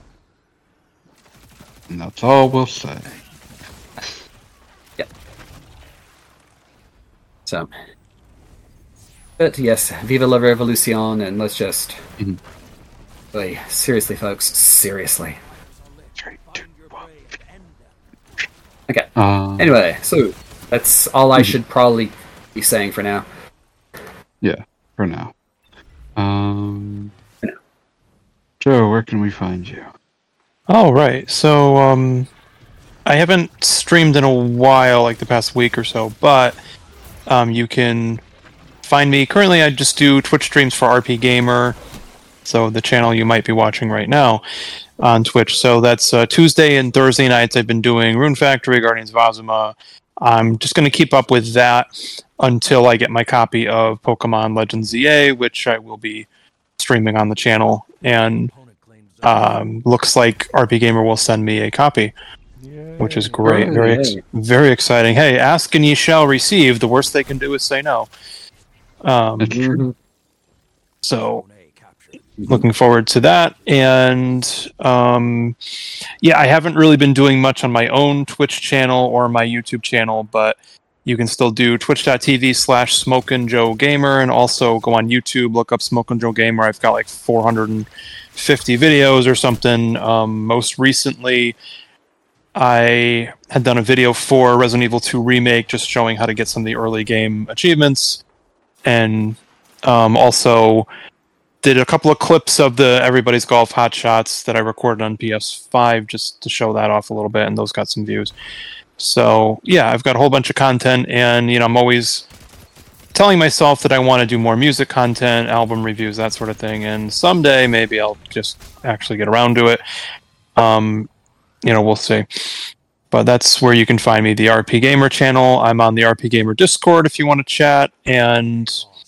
And that's all we'll say. So, but yes, viva la revolution, and let's just, Mhm. like, seriously, folks, seriously. Three, two, one. Okay. Um, Anyway, so that's all I should probably be saying for now. Yeah, for now. Um, Joe, where can we find you? All right. So, um, I haven't streamed in a while, like the past week or so, but um, you can find me. Currently, I just do Twitch streams for R P Gamer, so the channel you might be watching right now on Twitch. So that's uh, Tuesday and Thursday nights. I've been doing Rune Factory, Guardians of Azuma. I'm just going to keep up with that until I get my copy of Pokemon Legends Z A, which I will be streaming on the channel. And um, looks like R P Gamer will send me a copy, which is great. Oh, Very, ex- yay. very exciting. Hey, ask and ye shall receive. The worst they can do is say no. Um, It's true. Mhm. so, looking forward to that. And um, yeah, I haven't really been doing much on my own Twitch channel or my YouTube channel, but you can still do twitch.tv slash Smokin' Joe Gamer, and also go on YouTube, look up Smokin' Joe Gamer. I've got like four hundred fifty videos or something. Um, most recently, I had done a video for Resident Evil two Remake, just showing how to get some of the early game achievements, and um, also did a couple of clips of the Everybody's Golf Hot Shots that I recorded on P S five, just to show that off a little bit, and those got some views. So yeah, I've got a whole bunch of content, and you know, I'm always telling myself that I want to do more music content, album reviews, that sort of thing, and someday maybe I'll just actually get around to it. Um, you know, we'll see. But that's where you can find me, the R P Gamer channel. I'm on the R P Gamer Discord if you want to chat, and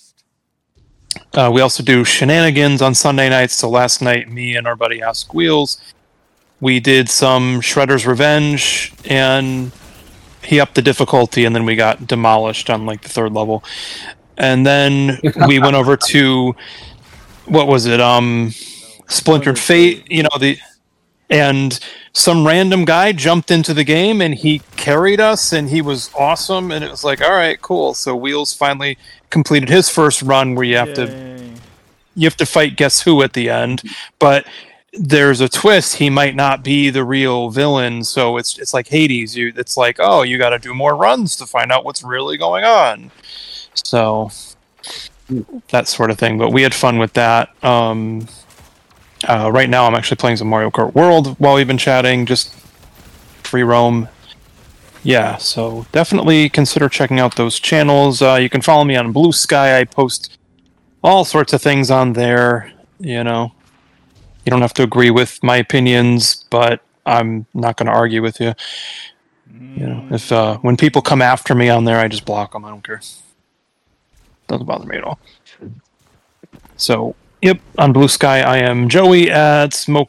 uh, we also do shenanigans on Sunday nights. So last night, me and our buddy Ask Wheels, we did some Shredder's Revenge, and he upped the difficulty, and then we got demolished on like the third level. And then we went over to, what was it? Um, Splintered Fate. You know the, and some random guy jumped into the game and he carried us, and he was awesome. And it was like, all right, cool. So Wheels finally completed his first run where you have to Yay. you have to fight guess who at the end, but there's a twist. He might not be the real villain, so it's it's like Hades. You, it's like, oh, you got to do more runs to find out what's really going on. So that sort of thing. But we had fun with that. Um, uh, right now, I'm actually playing some Mario Kart World while we've been chatting, just free roam. Yeah, so definitely consider checking out those channels. Uh, you can follow me on Blue Sky. I post all sorts of things on there. You know, you don't have to agree with my opinions, but I'm not going to argue with you. You know, if uh, when people come after me on there, I just block them. I don't care. Doesn't bother me at all. So Yep, on Blue Sky, I am Joey at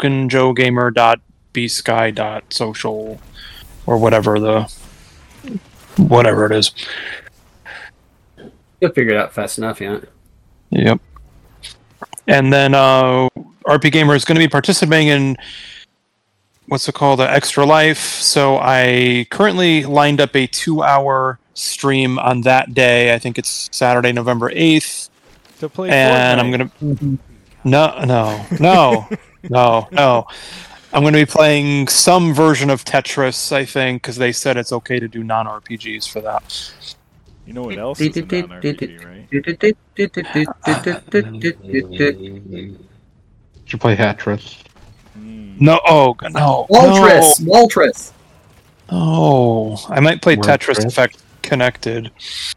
smokinjoegamer.bsky.social or whatever the whatever it is. You'll figure it out fast enough, yeah. Yep. And then uh, R P Gamer is going to be participating in what's it called, uh, Extra Life. So I currently lined up a two-hour stream on that day. I think it's Saturday, November eighth. To play And Fortnite. I'm gonna no no no no no. I'm gonna be playing some version of Tetris, I think, because they said it's okay to do non-R P Gs for that. You know what else is a non-R P G, right? Did you play Hatris? Mm. No, oh g- no, Waltrus! Waltrus! no, no. I might play Word Tetris trip? Effect Connected.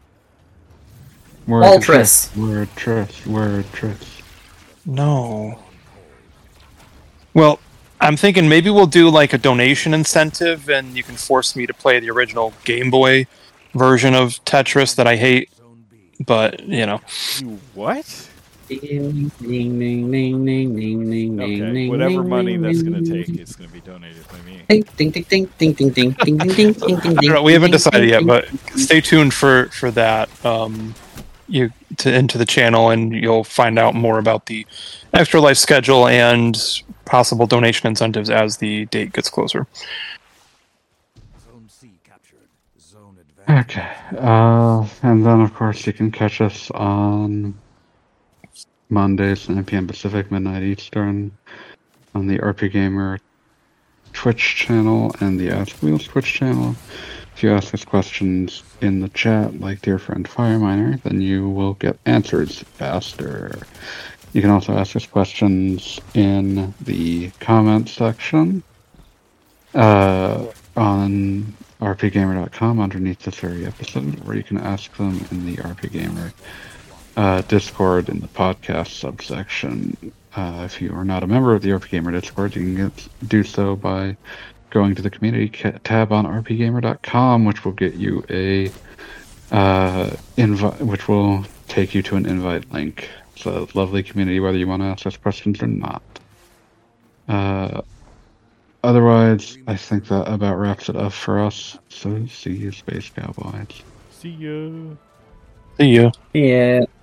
Word Waltrus. Word Tris. Word Tris. No. Well, I'm thinking maybe we'll do like a donation incentive, and you can force me to play the original Game Boy version of Tetris that I hate. But you know, You what? Ding, ding, ding, ding, ding, ding, ding, Okay, ding, whatever ding, money ding, that's ding, going to ding. take is going to be donated by me. Ding, ding, ding, ding, ding, ding, ding, ding, ding, ding, ding, ding, I don't know. We haven't ding, decided ding, yet, ding, but ding. stay tuned for for that. Um, you to into the channel, and you'll find out more about the Extra Life schedule and possible donation incentives as the date gets closer. Okay. Uh, and then, of course, you can catch us on Mondays, nine p.m. Pacific, midnight Eastern, on the R P Gamer Twitch channel and the Ask Wheels Twitch channel. If you ask us questions in the chat, like dear friend Fireminer, then you will get answers faster. You can also ask us questions in the comment section uh, on r p gamer dot com underneath this very episode, or you can ask them in the R P Gamer uh, Discord in the podcast subsection. Uh, if you are not a member of the R P Gamer Discord, you can get, do so by going to the community ca- tab on r p gamer dot com, which will get you a uh, invite, which will take you to an invite link. It's a lovely community, whether you want to ask us questions or not. Uh, otherwise, I think that about wraps it up for us. So, see you, Space Cowboys. See ya. See ya. Yeah.